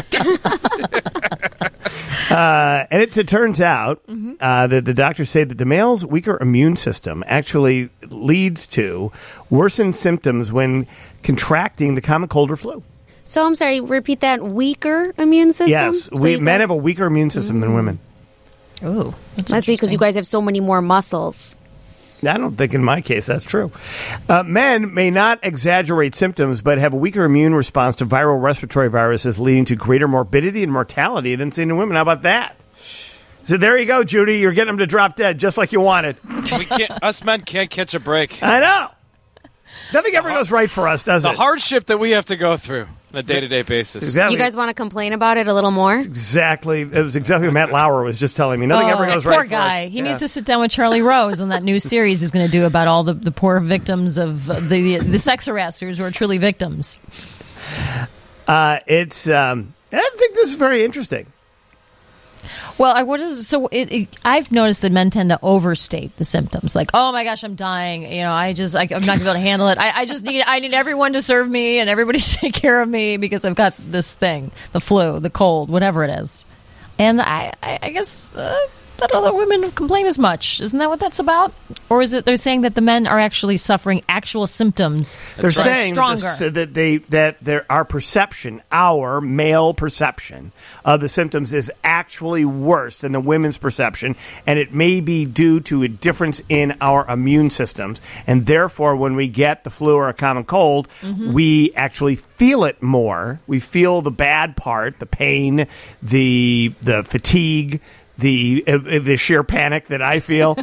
uh, and it, it turns out uh, that the doctors say that the male's weaker immune system actually leads to worsened symptoms when contracting the common cold or flu. So I'm sorry, repeat that. Weaker immune system? Yes, So we, you men guys- have a weaker immune system than women. Ooh. Must be because you guys have so many more muscles. I don't think in my case that's true. Uh, men may not exaggerate symptoms, but have a weaker immune response to viral respiratory viruses, leading to greater morbidity and mortality than seen in women. How about that? So there you go, Judy. You're getting them to drop dead just like you wanted. We can't, us men can't catch a break. I know. Nothing ever goes right for us, does The it? hardship that we have to go through on a day-to-day basis. Exactly. You guys want to complain about it a little more? Exactly. It was exactly what Matt Lauer was just telling me. Nothing Oh, ever goes poor right guy. for us. He Yeah. needs to sit down with Charlie Rose on that new series he's going to do about all the, the poor victims of uh, the the sex harassers who are truly victims. Uh, it's. Um, I think this is very interesting. Well, I what is so it, it, I've noticed that men tend to overstate the symptoms. Like, oh my gosh, I'm dying. You know, I just I, I'm not going to be able to handle it. I, I just need I need everyone to serve me and everybody to take care of me because I've got this thing, the flu, the cold, whatever it is. And I, I, I guess uh, that other women complain as much. Isn't that what that's about? Or is it they're saying that the men are actually suffering actual symptoms? They're that are saying stronger. That, this, that they that there our perception, our male perception of the symptoms is actually worse than the women's perception, and it may be due to a difference in our immune systems, and therefore, when we get the flu or a common cold, mm-hmm. we actually feel it more. We feel the bad part, the pain, the the fatigue. The uh, the sheer panic that I feel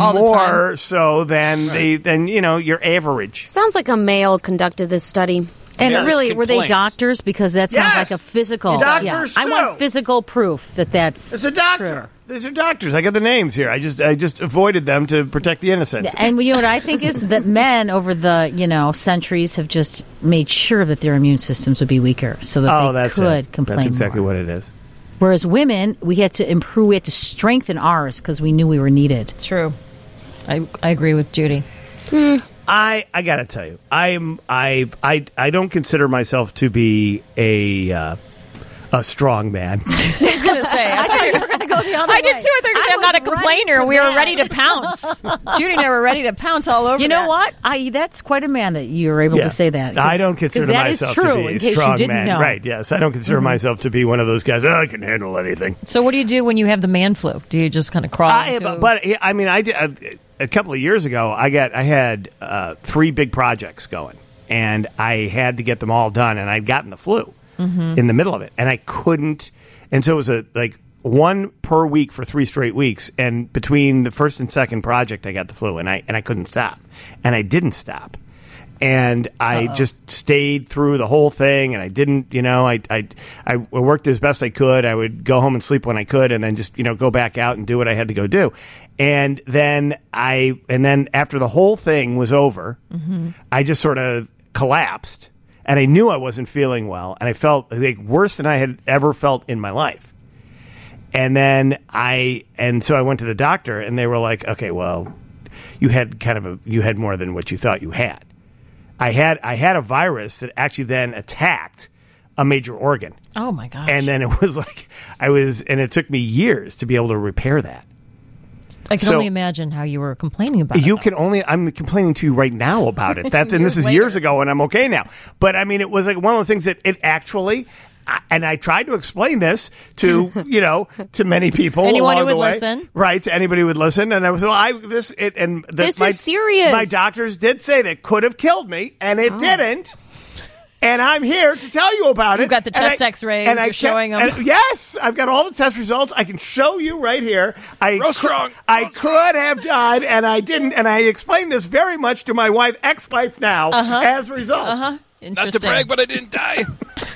more so than right. the than you know your average. Sounds like a male conducted this study. And yeah, really, were they doctors? Because that sounds yes! like a physical. Doctors, yeah. so. I want physical proof that that's it's a doctor. True. These are doctors. I got the names here. I just I just avoided them to protect the innocent. And you know what I think is that men over the you know centuries have just made sure that their immune systems would be weaker, so that oh, they that's could it. complain. That's exactly more. what it is. Whereas women, we had to improve, we had to strengthen ours because we knew we were needed. True. I I agree with Judy. Hmm. I I gotta tell you, I'm I I I don't consider myself to be a uh, a strong man. I was gonna say. I, I thought you were going to go the other I way. did too. I thought you were gonna say I'm not a complainer. We were ready to pounce. Judy and I were ready to pounce all over. You know that. what? I that's quite a man that you were able Yeah. to say that. I don't consider that myself is true, to be in a case strong you didn't man. know. Right? Yes, I don't consider Mhm. myself to be one of those guys. Oh, I can handle anything. So what do you do when you have the man flu? Do you just kind of crawl? I, into... but, but I mean, I did uh, a couple of years ago. I got I had uh, three big projects going, and I had to get them all done. And I'd gotten the flu Mhm. in the middle of it, and I couldn't. And so it was a like one per week for three straight weeks. And between the first and second project, I got the flu, and I and I couldn't stop, and I didn't stop. And I Uh-oh. just stayed through the whole thing, and I didn't, you know, I, I I worked as best I could. I would go home and sleep when I could, and then just, you know, go back out and do what I had to go do. And then I, and then after the whole thing was over, Mhm. I just sort of collapsed, and I knew I wasn't feeling well, and I felt like worse than I had ever felt in my life. And then I, and so I went to the doctor, and they were like, okay, well, you had kind of a, you had more than what you thought you had. I had I had a virus that actually then attacked a major organ. Oh my gosh! And then it was like I was, and it took me years to be able to repair that. I can So- only imagine how you were complaining about You it. can only I'm complaining to you right now about it. That's and this Years is years ago, and I'm okay now. But I mean, it was like one of those things that it actually. I- And I tried to explain this to you know to many people. Anyone along who would the way. listen. right? To anybody who would listen, and I was well, I this it and the, This is my, serious. My doctors did say that could have killed me, and it Oh. didn't. And I'm here to tell you about it. You've got the And chest I- X-rays, and I you're showing kept- 'em. and- yes, I've got all the test results. I can show you right here. I Real strong. I could have died, and I didn't. And I explained this very much to my wife, ex-wife now, Uh-huh. as a result. Uh-huh. Not to Interesting. brag, but I didn't die.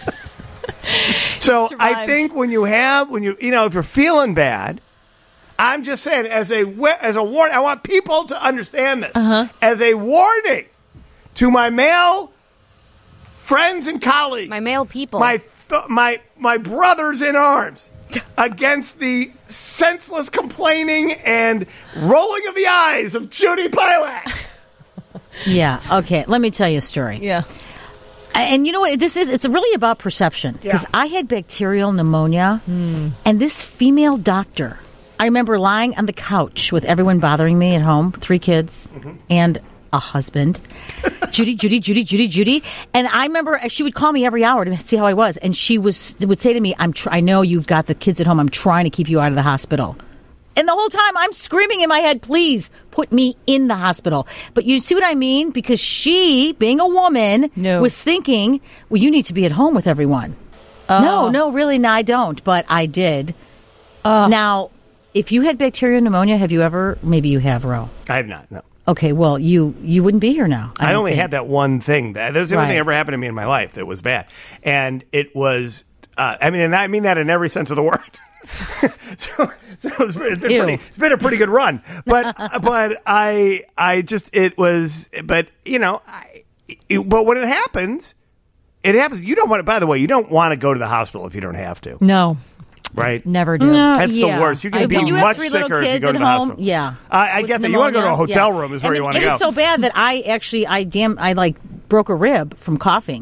So I survived. think when you have, when you, you know, if you're feeling bad, I'm just saying, as a we- as a warning, I want people to understand this Uh-huh. as a warning to my male friends and colleagues, My male people. my th- my my brothers in arms, against the senseless complaining and rolling of the eyes of Judy Pilak. Yeah. Okay. Let me tell you a story. Yeah. And you know what? This is, it's really about perception. Because Yeah. I had bacterial pneumonia, Hmm. and this female doctor, I remember lying on the couch with everyone bothering me at home, three kids, Mm-hmm. and a husband. Judy, Judy, Judy, Judy, Judy. And I remember she would call me every hour to see how I was. And she was would say to me, I'm tr- I know you've got the kids at home. I'm trying to keep you out of the hospital. And the whole time I'm screaming in my head, please put me in the hospital. But you see what I mean? Because she, being a woman, No. was thinking, well, you need to be at home with everyone. Oh. No, no, really, no, I don't. But I did. Now, if you had bacterial pneumonia, have you ever, maybe you have, Ro. I have not. No, Okay, well, you you wouldn't be here now. I, don't only think. had that one thing. That that was the only Right. thing that ever happened to me in my life that was bad, and it was. Uh, I mean, and I mean that in every sense of the word. so, so it's been, it's been Ew. pretty. It's been a pretty good run, but but I I just it was. But you know, I, it, but when it happens, it happens. You don't want to. By the way, you don't want to go to the hospital if you don't have to. No. Right? Never do. No, That's yeah. the worst. You're going I- to be when you have much three little sicker if you kids go to at the home, hospital. Yeah, I, I With get that. You want to go to a pneumonia, hotel yeah. room is where And you it- want to It go. is so bad that I actually, I damn, I like broke a rib from coughing.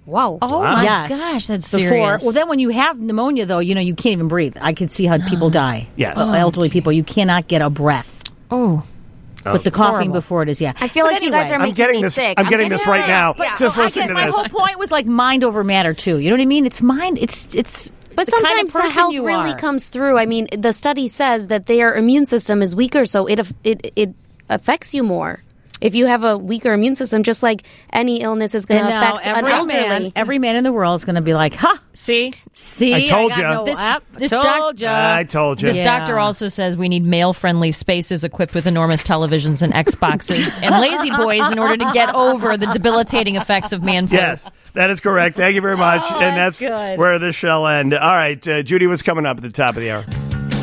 Wow. Oh, wow. my yes. gosh, that's Before, serious. Well, then when you have pneumonia, though, you know, you can't even breathe. I could see how people die. Yes. Uh, elderly people, you cannot get a breath. Oh. But the coughing Horrible. before it is, yeah. I feel But like you guys anyway. are I'm making getting me this. sick. I'm getting this right now. Yeah, Just well, listen again, to my this. whole point was like mind over matter, too. You know what I mean? It's mind. It's it's. But the kind of sometimes the person health you really are. comes through. I mean, the study says that their immune system is weaker, so it it it affects you more. If you have a weaker immune system, just like any illness is going to And now affect an every elderly. man, every man in the world is going to be like, "Ha, See? see, I told got ya. no This- app. this told doc- ya." I told you. This Yeah. doctor also says we need male-friendly spaces equipped with enormous televisions and Xboxes and lazy boys in order to get over the debilitating effects of man flu. Yes, that is correct. Thank you very much. Oh, and that's that's good. where this shall end. All right, uh, Judy, what's coming up at the top of the hour?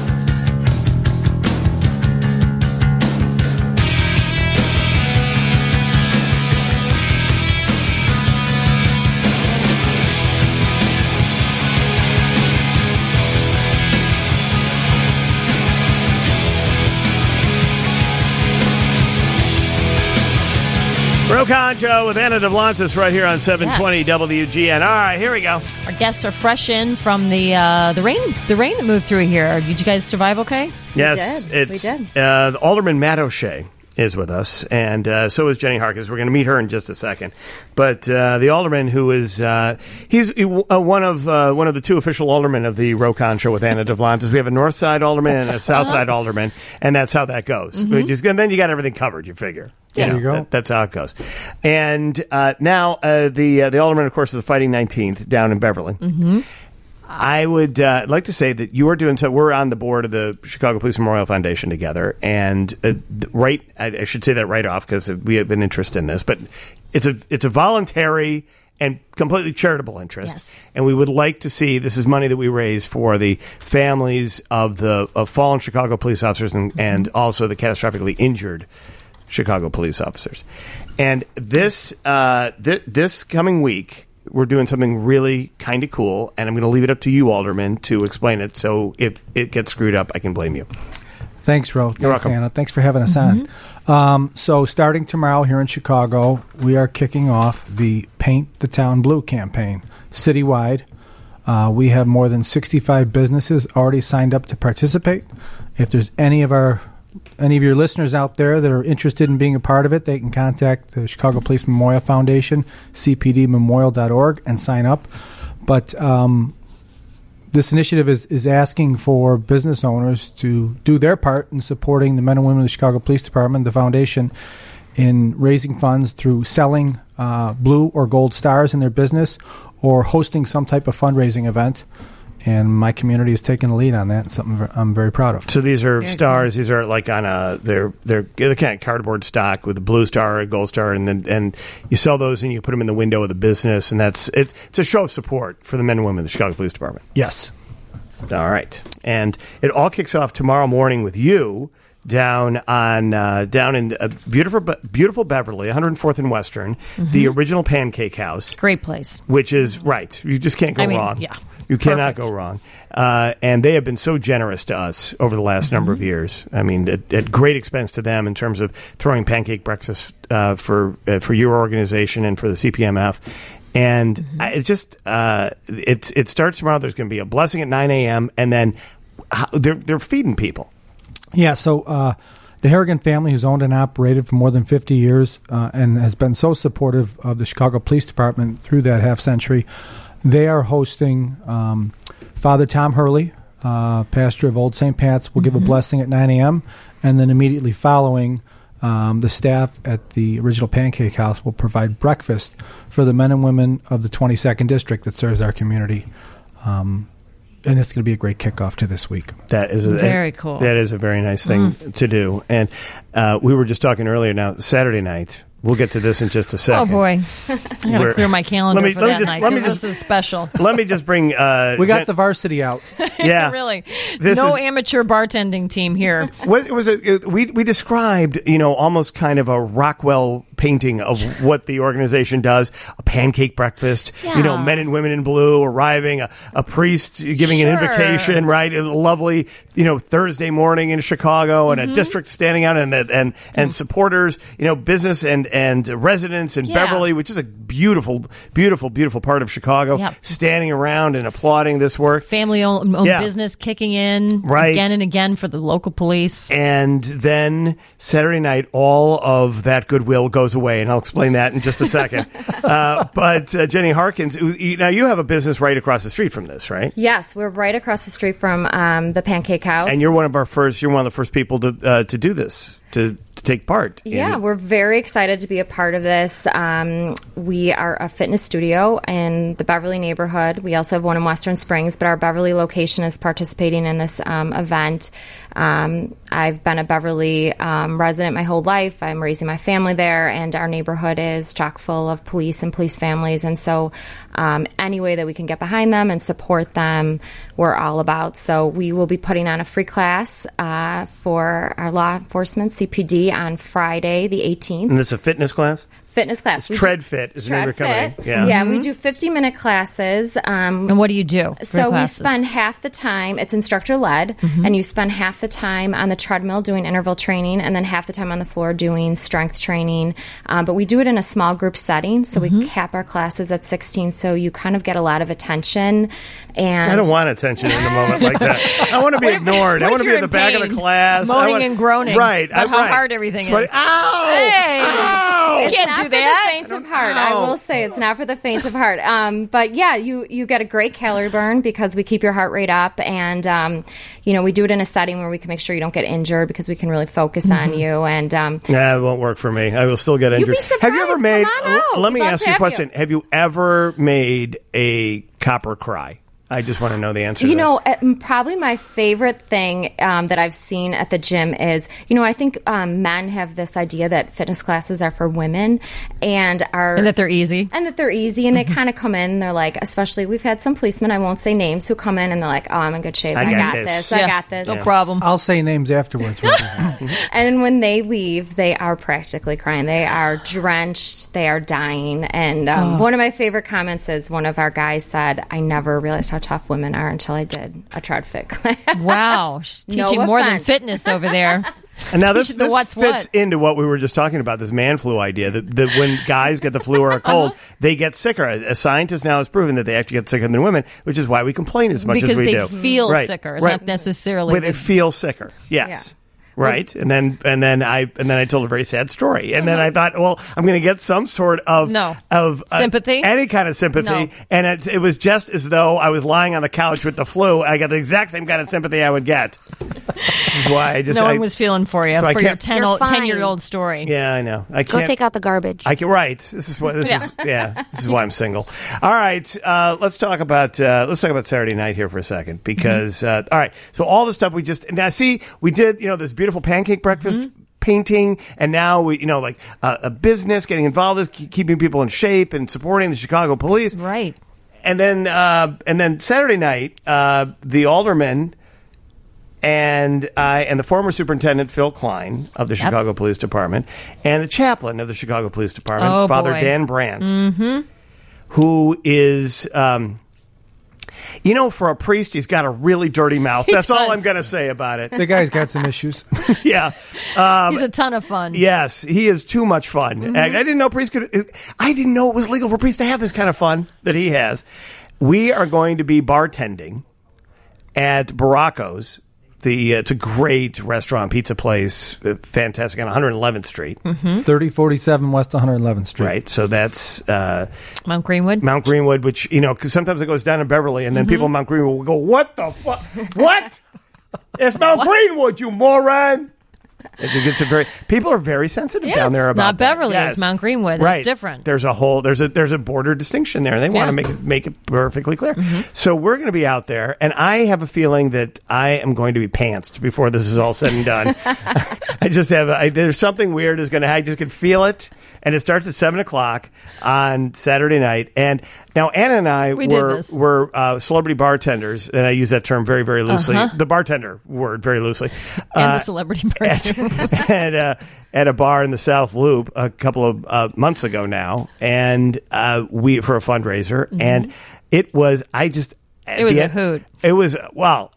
Rokan Show with Anna DeBlantis right here on seven twenty Yes. W G N. All right, here we go. Our guests are fresh in from the uh, the rain the rain that moved through here. Did you guys survive okay? Yes, did. We it's did. Uh, Alderman Matt O'Shea is with us, and uh, so is Jenny Harkins. We're going to meet her in just a second. But uh, the alderman who is uh, he's uh, one of uh, one of the two official aldermen of the Rokan Show with Anna DeVlantis. We have a North Side alderman and a South Side alderman, and that's how that goes. Mm-hmm. We just, and then you got everything covered. You figure. There know, you go. that- that's how it goes. And uh, now uh, the uh, the alderman, of course, is the Fighting nineteenth down in Beverly. Mm-hmm. I would uh, like to say that you are doing so. We're on the board of the Chicago Police Memorial Foundation together, and uh, right, I, I should say that right off because we have an interest in this. But it's a it's a voluntary and completely charitable interest, Yes. and we would like to see this is money that we raise for the families of the of fallen Chicago police officers and, and also the catastrophically injured Chicago police officers. And this uh, th- this coming week, we're doing something really kind of cool, and I'm going to leave it up to you, Alderman, to explain it. So if it gets screwed up, I can blame you. Thanks, Ro. Thanks, You're welcome. Anna. Thanks for having us on. Um, so starting tomorrow here in Chicago, we are kicking off the Paint the Town Blue campaign citywide. Uh, we have more than sixty-five businesses already signed up to participate. If there's any of our any of your listeners out there that are interested in being a part of it, they can contact the Chicago Police Memorial Foundation, c p d memorial dot org, and sign up. But um, this initiative is, is asking for business owners to do their part in supporting the men and women of the Chicago Police Department, the foundation, in raising funds through selling uh, blue or gold stars in their business or hosting some type of fundraising event. And my community is taking the lead on that. It's something I'm very proud of. So these are stars. These are like on a they're they're they're kind of cardboard stock with a blue star, a gold star, and then and you sell those and you put them in the window of the business, and that's it's it's a show of support for the men and women of the Chicago Police Department. Yes. All right, and it all kicks off tomorrow morning with you down on uh, down in uh, beautiful beautiful Beverly, one hundred fourth and Western, Mm-hmm. the original Pancake House, Great place. which is right. You just can't go I mean, wrong. yeah. You cannot Perfect. go wrong. Uh, and they have been so generous to us over the last Mm-hmm. number of years. I mean, at, at great expense to them in terms of throwing pancake breakfast uh, for uh, for your organization and for the C P M F. And Mm-hmm. I, it's just uh, it's it starts tomorrow. There's going to be a blessing at nine a.m. and then how, they're they're feeding people. Yeah, so uh, the Harrigan family, who's owned and operated for more than fifty years uh, and has been so supportive of the Chicago Police Department through that half century, they are hosting um, Father Tom Hurley, uh, pastor of Old Saint Pat's, will give a blessing at nine a.m. And then immediately following, um, the staff at the original Pancake House will provide breakfast for the men and women of the twenty-second District that serves our community. Um, and it's going to be a great kickoff to this week. That is a, Very cool. That is a very nice thing Mm. to do. And uh, we were just talking earlier. Now Saturday night. We'll get to this in just a Oh second. boy, I gotta We're- clear my calendar Let me- for let me that just- night let me 'cause just- this is special. Let me just bring. Uh, We got Jen- the varsity out. Yeah, really. This no is- amateur bartending team here. Was, it was a, it, we we described, you know, almost kind of a Rockwell painting of what the organization does. A pancake breakfast, Yeah. you know, men and women in blue arriving, a, a priest giving Sure. an invocation, right? A lovely, you know, Thursday morning in Chicago, and Mm-hmm. a district standing out, and and and supporters, you know, business and and residents in Yeah. Beverly, which is a beautiful, beautiful, beautiful part of Chicago, Yep. standing around and applauding this work. Family owned, owned Yeah. business kicking in Right. again and again for the local police. And then Saturday night, all of that goodwill goes away, and I'll explain that in just a second. uh, but uh, Jenny Harkins, you- now you have a business right across the street from this, right? Yes, we're right across the street from um, the Pancake House. And you're one of our first. You're one of the first people to uh, to do this, to, to take part. in- Yeah, we're very excited to be a part of this. Um, we are a fitness studio in the Beverly neighborhood. We also have one in Western Springs, but our Beverly location is participating in this um, event. Um, I've been a Beverly um, resident my whole life. I'm raising my family there, and our neighborhood is chock full of police and police families. And so, um, any way that we can get behind them and support them, we're all about. So, we will be putting on a free class uh, for our law enforcement C P D on Friday, the eighteenth. And this is a fitness class? Fitness class. It's We Tread do- Fit is the name of your Tread company. Fit. Yeah. Yeah, we do fifty-minute classes. Um, And what do you do? for so we classes? spend half the time, it's instructor led, Mhm. and you spend half the time on the treadmill doing interval training, and then half the time on the floor doing strength training. Um, but we do it in a small group setting, so we cap our classes at sixteen, so you kind of get a lot of attention. And I don't want attention in a moment like that. I want to be ignored. what I if want to be you're in the in back of pain? the class. I Moaning want- and groaning Right. about I- how right. hard everything Sweaty- is. Ow! Hey! Ow! It's Can't not do for that. the faint of heart. I will say it's not for the faint of heart. Um, but yeah, you you get a great calorie burn because we keep your heart rate up, and um, you know we do it in a setting where we can make sure you don't get injured because we can really focus on Mhm. you. And um, Nah, it won't work for me. I will still get You'd injured. be Have you ever surprised. made? Come on out. Let me We'd love ask to you a have question. Have you ever made a copper cry? I just want to know the answer. You to that. know, uh, probably my favorite thing um, that I've seen at the gym is, you know, I think um, men have this idea that fitness classes are for women and are And that they're easy. and that they're easy, and they kind of come in. They're like, especially we've had some policemen, I won't say names, who come in and they're like, "Oh, I'm in good shape. I, got, this. I Yeah, got this. No problem. I'll say names afterwards. And when they leave, they are practically crying. They are drenched. They are dying. And um, Oh. one of my favorite comments is one of our guys said, "I never realized how tough women are until I did a Tread Fit class." Wow. She's No teaching more than offense. fitness over there. And now this, Teaching the this what's fits what. into what we were just talking about, this man flu idea, that, that when guys get the flu or a cold, Uh-huh. they get sicker. A, a scientist now has proven that they actually get sicker than women, which is why we complain as much Because as we they do. feel Right. sicker. It's Right. not necessarily. Where they the- feel sicker. Yes. Right, and then and then I and then I told a very sad story, and then I thought, well, I'm going to get some sort of No. of uh, Sympathy? any kind of sympathy, No. and it, it was just as though I was lying on the couch with the flu. I got the exact same kind of sympathy I would get. This is why I just no I, one was feeling for you so I for your can't- ten You're old, fine. ten year old story. Yeah, I know. I Go can't take out the garbage. I can right. This is what this Yeah. is. Yeah, this is why I'm single. All right, uh, let's talk about uh, let's talk about Saturday night here for a second because uh, all right. So all the stuff we just now see we did you know this beautiful pancake breakfast. Painting, and now we, you know, like uh, a business getting involved is keep, keeping people in shape and supporting the Chicago police, right? And then, uh, and then Saturday night, uh, the alderman and I and the former superintendent Phil Klein of the Yep. Chicago Police Department and the chaplain of the Chicago Police Department, Oh, Father boy. Dan Brandt, Mm-hmm. who is. Um, You know, for a priest, he's got a really dirty mouth. He That's all does. I'm going to say about it. The guy's got some issues. yeah. Um, He's a ton of fun. Yes, he is too much fun. Mhm. I, I didn't know priests could. I didn't know it was legal for priests to have this kind of fun that he has. We are going to be bartending at Baracco's. The uh, it's a great restaurant, pizza place, uh, fantastic on one hundred eleventh Street, thirty forty-seven West one hundred eleventh Street. right? So that's uh, Mount Greenwood. Mount Greenwood, which you know, because sometimes it goes down in Beverly, and then Mhm. people in Mount Greenwood will go, "What the fuck? What? It's Mount Greenwood, you moron!" It gets a very people are very sensitive Yeah, down there it's about not that. Beverly, Yes. it's Mount Greenwood. It's Right. different. There's a whole there's a there's a border distinction there. They want Yeah. to make it make it perfectly clear. Mm-hmm. So we're going to be out there, and I have a feeling that I am going to be pantsed before this is all said and done. I just have I, there's something weird is going to I just can feel it, and it starts at seven o'clock on Saturday night. And now Anna and I We did were this. were uh, celebrity bartenders, and I use that term very very loosely. Uh-huh. The bartender word very loosely. And Uh, the celebrity bartender. at a, at a bar in the South Loop a couple of uh, months ago now, and uh, we for a fundraiser, mm-hmm. and it was I just it was a end, hoot. It was well.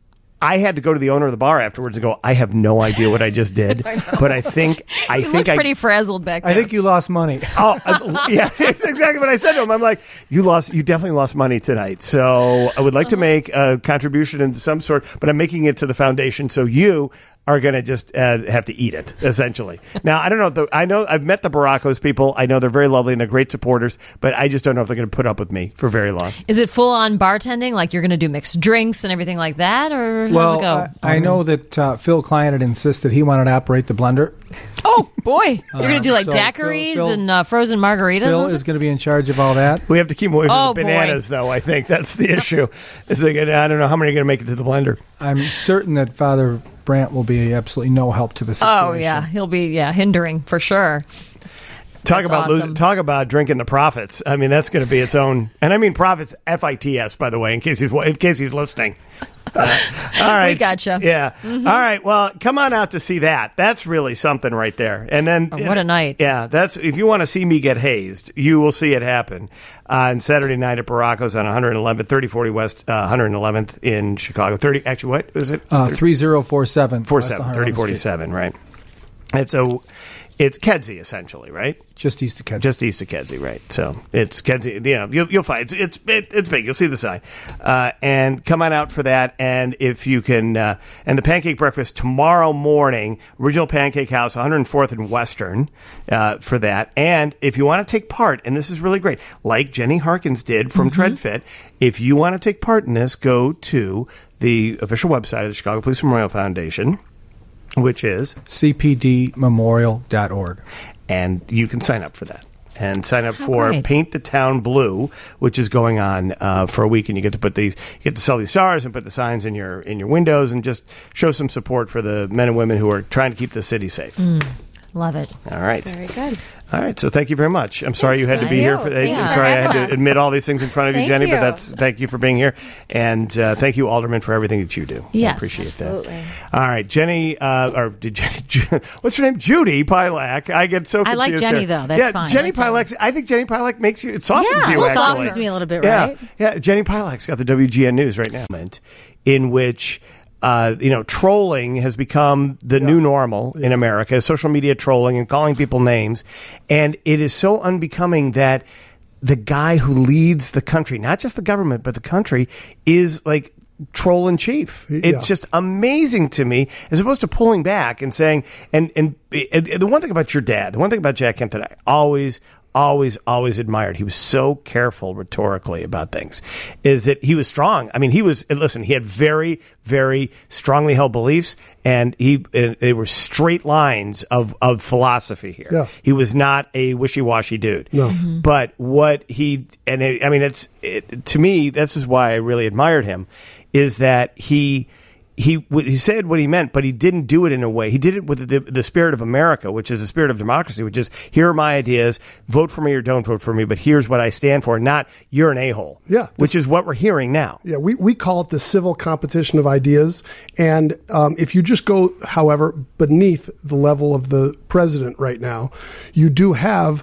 I had to go to the owner of the bar afterwards and go, I have no idea what I just did, I but I think I you think looked I pretty frazzled back there. I think you lost money. Oh, uh, yeah, that's exactly what I said to him. I'm like, you lost, you definitely lost money tonight. So I would like to make a contribution into some sort, but I'm making it to the foundation. So you are going to just uh, have to eat it, essentially. Now, I don't know if the, I know I've met the Baracos people. I know they're very lovely and they're great supporters, but I just don't know if they're going to put up with me for very long. Is it full on bartending? Like you're going to do mixed drinks and everything like that? Or well, how's it go? I, I know that uh, Phil Klein had insisted he wanted to operate the blender. Oh, boy. You're going to do like so daiquiris Phil, Phil, and uh, frozen margaritas? Phil and is going to be in charge of all that. We have to keep away from oh, the bananas, boy. though, I think. That's the issue. It's like, I don't know how many are going to make it to the blender. I'm certain that Father Brandt will be absolutely no help to the situation. Oh, yeah. He'll be, yeah, hindering for sure. Talk That's about awesome. losing, talk about drinking the profits. I mean, that's going to be its own, and I mean profits, F I T S, by the way, in case he's in case he's listening. Uh, all right, We gotcha. Yeah. Mm-hmm. All right. Well, come on out to see that. That's really something right there. And then, Oh, what a night! Yeah, that's if you want to see me get hazed, you will see it happen on Saturday night at Baracos on one eleventh, thirty forty West, uh, one eleventh in Chicago. Thirty. Actually, what is it? Uh, three zero four seven. Four seven. Thirty forty seven. Right. It's a. It's Kedzie, essentially, right? Just east of Kedzie. Just east of Kedzie, right? So it's Kedzie. You know, you'll, you'll find it's it's it, it's big. You'll see the sign, uh, and come on out for that. And if you can, uh, and the pancake breakfast tomorrow morning, Original Pancake House, one oh fourth and Western, uh, for that. And if you want to take part, and this is really great, like Jenny Harkins did from Mm-hmm. TreadFit, if you want to take part in this, go to the official website of the Chicago Police Memorial Foundation, which is C P D memorial dot org. And you can sign up for that. And sign up How for great. Paint the Town Blue, which is going on uh, for a week, and you get to put these, you get to sell these stars and put the signs in your in your windows, and just show some support for the men and women who are trying to keep the city safe. Mm, love it. All right. Very good. All right, so thank you very much. I'm sorry you had to be here. For, Thanks I'm for sorry I had having to us. admit all these things in front of you, Thank Jenny, but you. that's thank you for being here, and uh, thank you, Alderman, for everything that you do. Yes. I appreciate Absolutely. that. All right, Jenny, uh, or did Jenny? What's her name? Judy Pilak. I get so I confused. like Jenny, here. though. That's yeah, fine. Jenny I like Pilak. I think Jenny Pilak makes you. It softens Yeah, you. it Actually, softens me a little bit, yeah, right? yeah. Jenny Pilak's got the W G N News right now, in which. Uh, you know, trolling has become the new normal in America, social media trolling and calling people names. And it is so unbecoming that the guy who leads the country, not just the government, but the country, is like troll in chief. Yeah. It's just amazing to me, as opposed to pulling back and saying, and, and, and the one thing about your dad, the one thing about Jack Kemp that I always always, always admired. He was so careful rhetorically about things, is that he was strong. I mean, he was, listen, he had very, very strongly held beliefs, and he, they were straight lines of, of philosophy here. Yeah. He was not a wishy-washy dude. No. Mm-hmm. But what he, and it, I mean, it's, it, to me, this is why I really admired him, is that he, He he said what he meant, but he didn't do it in a way. He did it with the, the spirit of America, which is the spirit of democracy, which is, here are my ideas, vote for me or don't vote for me, but here's what I stand for, not you're an a-hole. Yeah. Which is what we're hearing now. Yeah, we, we call it the civil competition of ideas. And um, if you just go, however, beneath the level of the president right now, you do have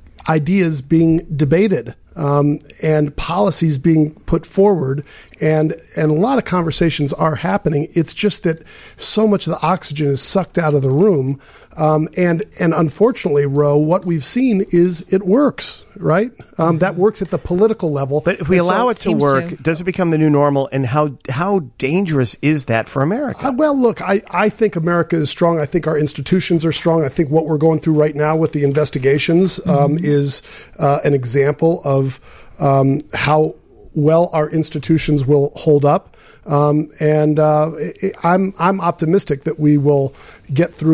ideas being debated. Um, and policies being put forward, and and a lot of conversations are happening. It's just that so much of the oxygen is sucked out of the room, um, and and unfortunately, Ro, what we've seen is it works, right? Um, that works at the political level. But if we And so- allow it to work, to. does it become the new normal? And how how dangerous is that for America? Uh, well, look, I, I think America is strong. I think our institutions are strong. I think what we're going through right now with the investigations um, mm-hmm. is uh, an example of um, how well our institutions will hold up. Um, and uh, I'm I'm optimistic that we will get through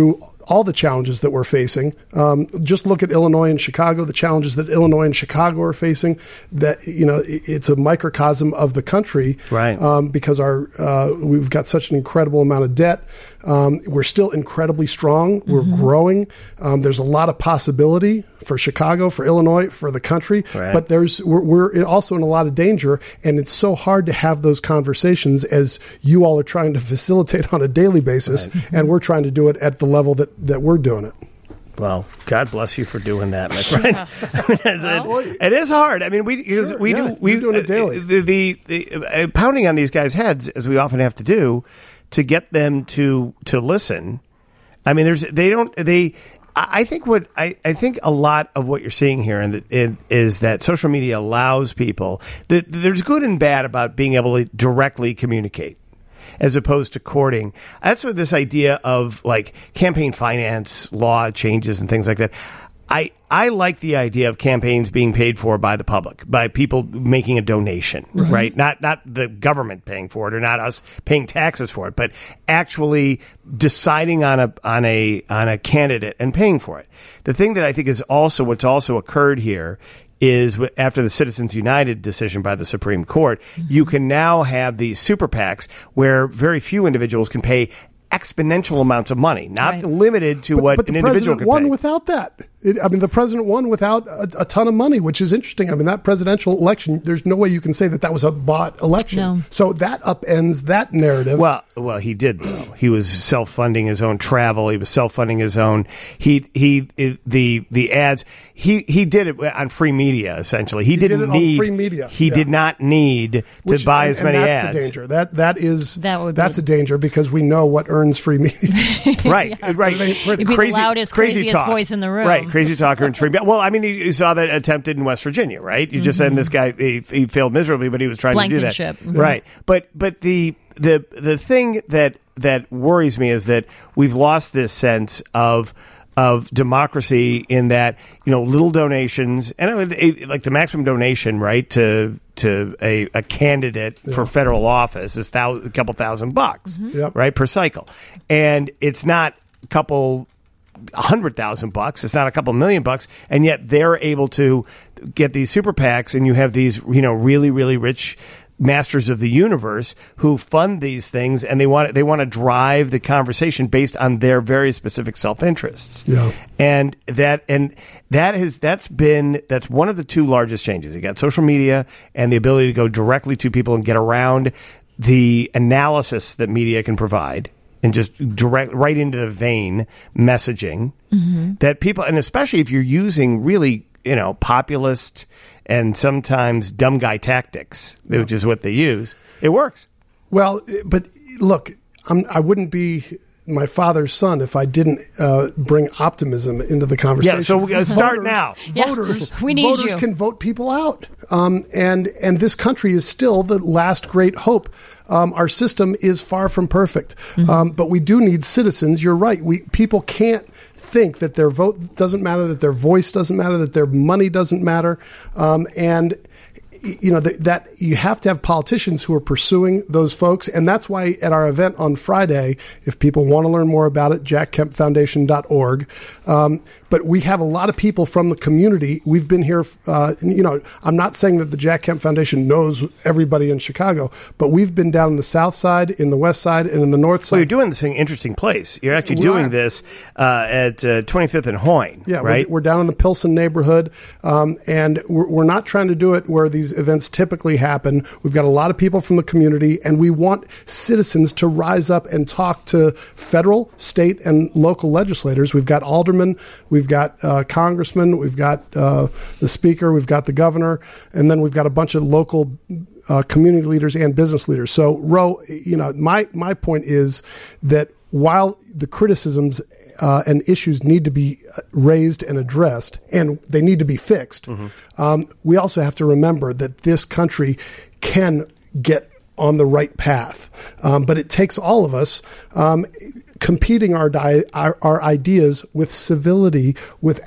all the challenges that we're facing. Um, just look at Illinois and Chicago, the challenges that Illinois and Chicago are facing. That, you know, it's a microcosm of the country, right? Um, because our uh, we've got such an incredible amount of debt. Um, we're still incredibly strong. We're Mm-hmm. growing. Um, there's a lot of possibility for Chicago, for Illinois, for the country. Right. But there's we're, we're also in a lot of danger, and it's so hard to have those conversations as you all are trying to facilitate on a daily basis, Right. and we're trying to do it at the level that, that we're doing it. Well, God bless you for doing that. That's right. I mean, it's, it, it is hard. I mean, we because Sure, we yeah, do we you're doing it daily. The, the, the uh, pounding on these guys' heads, as we often have to do, to get them to to listen. I mean, there's they don't they. I think what I, I think a lot of what you're seeing here and it, is that social media allows people that there's good and bad about being able to directly communicate as opposed to courting. That's what this idea of like campaign finance law changes and things like that. I, I like the idea of campaigns being paid for by the public, by people making a donation, right? right? Not not the government paying for it or not us paying taxes for it, but actually deciding on a on a on a candidate and paying for it. The thing that I think is also what's also occurred here is after the Citizens United decision by the Supreme Court, you can now have these super PACs where very few individuals can pay exponential amounts of money, not Right. limited to But, what but an the individual president could won pay. without that. It, I mean, the president won without a, a ton of money, which is interesting. I mean, that presidential election, there's no way you can say that that was a bought election. No. So that upends that narrative. Well, well, he did though. He was self-funding his own travel. He was self-funding his own. He he it, the the ads. He he did it on free media essentially. He, He didn't did it on need free media, He yeah. did not need Which- to buy and- as many and that's ads. the danger. That that is That would that's be- a danger because we know what earns free media. Right, right. You'd be the loudest, craziest talk. voice in the room. Right, crazy talker and free. Well, I mean, you, you saw that attempted in West Virginia, right? You just said this guy he, he failed miserably, but he was trying to do that. Blankenship. Mhm. Right, but but the the the thing that that worries me is that we've lost this sense of. Of democracy in that, you know, little donations and it, it, like the maximum donation, right, to to a, a candidate Yeah. for federal office is thou- a couple thousand bucks, Yep. right, per cycle. And it's not a couple a hundred thousand bucks. It's not a couple million bucks. And yet they're able to get these super PACs and you have these, you know, really, really rich masters of the universe who fund these things and they want they want to drive the conversation based on their very specific self-interests. Yeah. And that and that has that's been that's one of the two largest changes. You got social media and the ability to go directly to people and get around the analysis that media can provide and just direct right into the vein messaging that people, and especially if you're using really, you know, populist and sometimes dumb guy tactics, which is what they use, it works. Well, but look, I'm, I wouldn't be my father's son if I didn't uh, bring optimism into the conversation. Yeah, so we gotta start Voters- now. Yeah, Voters, we need voters you. can vote people out, um, and and this country is still the last great hope. Um, our system is far from perfect, um, but we do need citizens. You're right. We people can't think that their vote doesn't matter, that their voice doesn't matter, that their money doesn't matter, um, and you know that, that you have to have politicians who are pursuing those folks, and that's why at our event on Friday, if people want to learn more about it, jack kemp foundation dot org. Um, but we have a lot of people from the community. We've been here. Uh, you know, I'm not saying that the Jack Kemp Foundation knows everybody in Chicago, but we've been down in the South Side, in the West Side, and in the North Side. So you're doing this in an interesting place. You're actually We doing are. this uh, at uh, twenty-fifth and Hoyne, Yeah, right? we're, we're down in the Pilsen neighborhood, um, and we're, we're not trying to do it where these events typically happen. We've got a lot of people from the community, and we want citizens to rise up and talk to federal, state, and local legislators. We've got aldermen, we've got uh, congressmen, we've got uh, the speaker, we've got the governor, and then we've got a bunch of local uh, community leaders and business leaders. So, Ro, you know, my my point is that while the criticisms uh, and issues need to be raised and addressed, and they need to be fixed, um, we also have to remember that this country can get on the right path. Um, but it takes all of us um, competing our, di- our our ideas with civility, without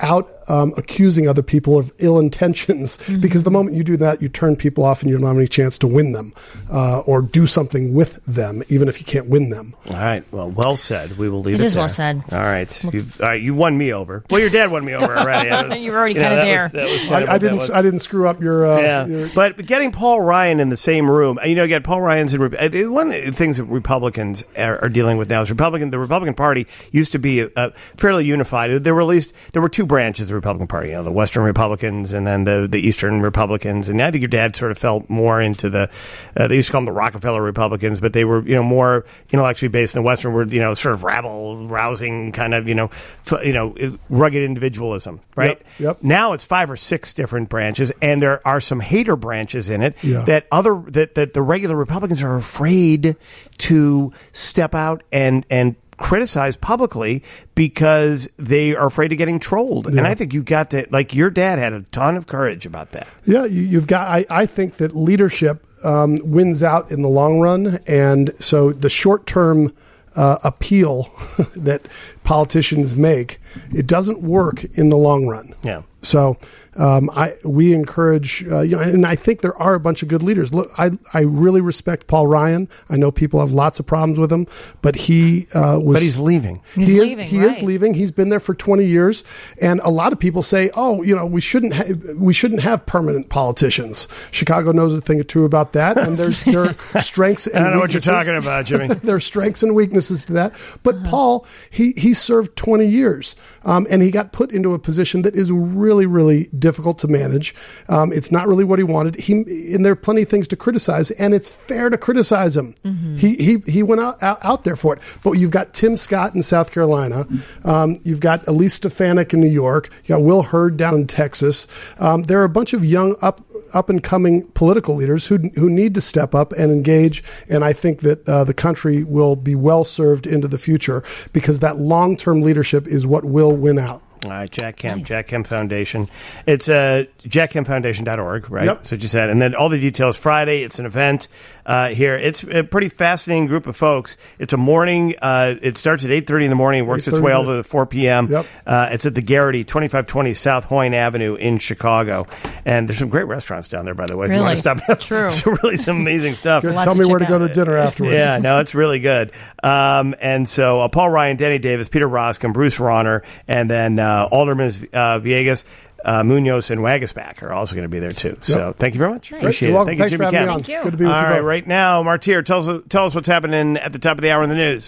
um, accusing other people of ill intentions, mm-hmm. because the moment you do that, you turn people off and you don't have any chance to win them uh, or do something with them, even if you can't win them. All right. Well, well said. We will leave it it, is there. well said. All right. You've, all right. You won me over. Well, your dad won me over already. Was, you were already you know, kind of there. Was, that was kind I, of I didn't. was. I didn't screw up your. Uh, yeah. your but getting Paul Ryan in the same room, you know, again, Paul Ryan's in. One of the things that Republicans are, are dealing with now is Republican. The Republican Party used to be uh, fairly unified. There were at least there were two branches of the Republican Party. You know, the Western Republicans and then the the Eastern Republicans. And I think your dad sort of fell more into the. Uh, they used to call them the Rockefeller Republicans, but they were you know more intellectually based in the Western. Were you know sort of rabble rousing kind of you know f- you know rugged individualism, right? Yep, yep. Now it's five or six different branches, and there are some hater branches in it Yeah. that other that, that the regular Republicans are afraid to step out and and criticize publicly because they are afraid of getting trolled. Yeah. And I think you got to like your dad had a ton of courage about that. Yeah, you, you've got. I, I think that leadership um, wins out in the long run, and so the short term uh, appeal that politicians make, it doesn't work in the long run. Yeah. So um, I we encourage, uh, you know, and I think there are a bunch of good leaders. Look, I I really respect Paul Ryan. I know people have lots of problems with him, but he uh, was. But he's leaving. He's he leaving, is. He right. is leaving. He's been there for twenty years, and a lot of people say, "Oh, you know, we shouldn't ha- we shouldn't have permanent politicians." Chicago knows a thing or two about that, and there's there are strengths and I don't know what you're weaknesses. talking about, Jimmy. There are strengths and weaknesses to that. But Paul, he he served twenty years, um, and he got put into a position that is really, really difficult to manage. Um, it's not really what he wanted. He and there are plenty of things to criticize, and it's fair to criticize him. Mm-hmm. He he he went out, out out there for it. But you've got Tim Scott in South Carolina, um, you've got Elise Stefanik in New York, you got Will Hurd down in Texas. Um, there are a bunch of young up up and coming political leaders who who need to step up and engage. And I think that uh, the country will be well served into the future because that long term leadership is what will win out. All right, Jack Kemp, Nice. Jack Kemp Foundation. It's uh, jack kemp foundation dot org, right? Yep. So what you said. And then all the details Friday. It's an event uh, here. It's a pretty fascinating group of folks. It's a morning. Uh, it starts at eight thirty in the morning. It works its way all to four p.m. Yep. Uh, it's at the Garrity, twenty-five twenty South Hoyne Avenue in Chicago. And there's some great restaurants down there, by the way. If you Really? want to stop. True. There's really some amazing stuff. Good. Lots Tell to me where check to go out. to dinner afterwards. Yeah, no, it's really good. Um, and so uh, Paul Ryan, Danny Davis, Peter Roskin, Bruce Rauner, and then uh, Alderman uh, Villegas, uh, Munoz, and Wagasback are also going to be there too. So thank you very much. Nice. Appreciate You're it. welcome. Thank you, Thanks Jimmy for having Kemp. me on. Thank you. Good to be with All you right, both. right now, Martyr, tell us, tell us what's happening at the top of the hour in the news.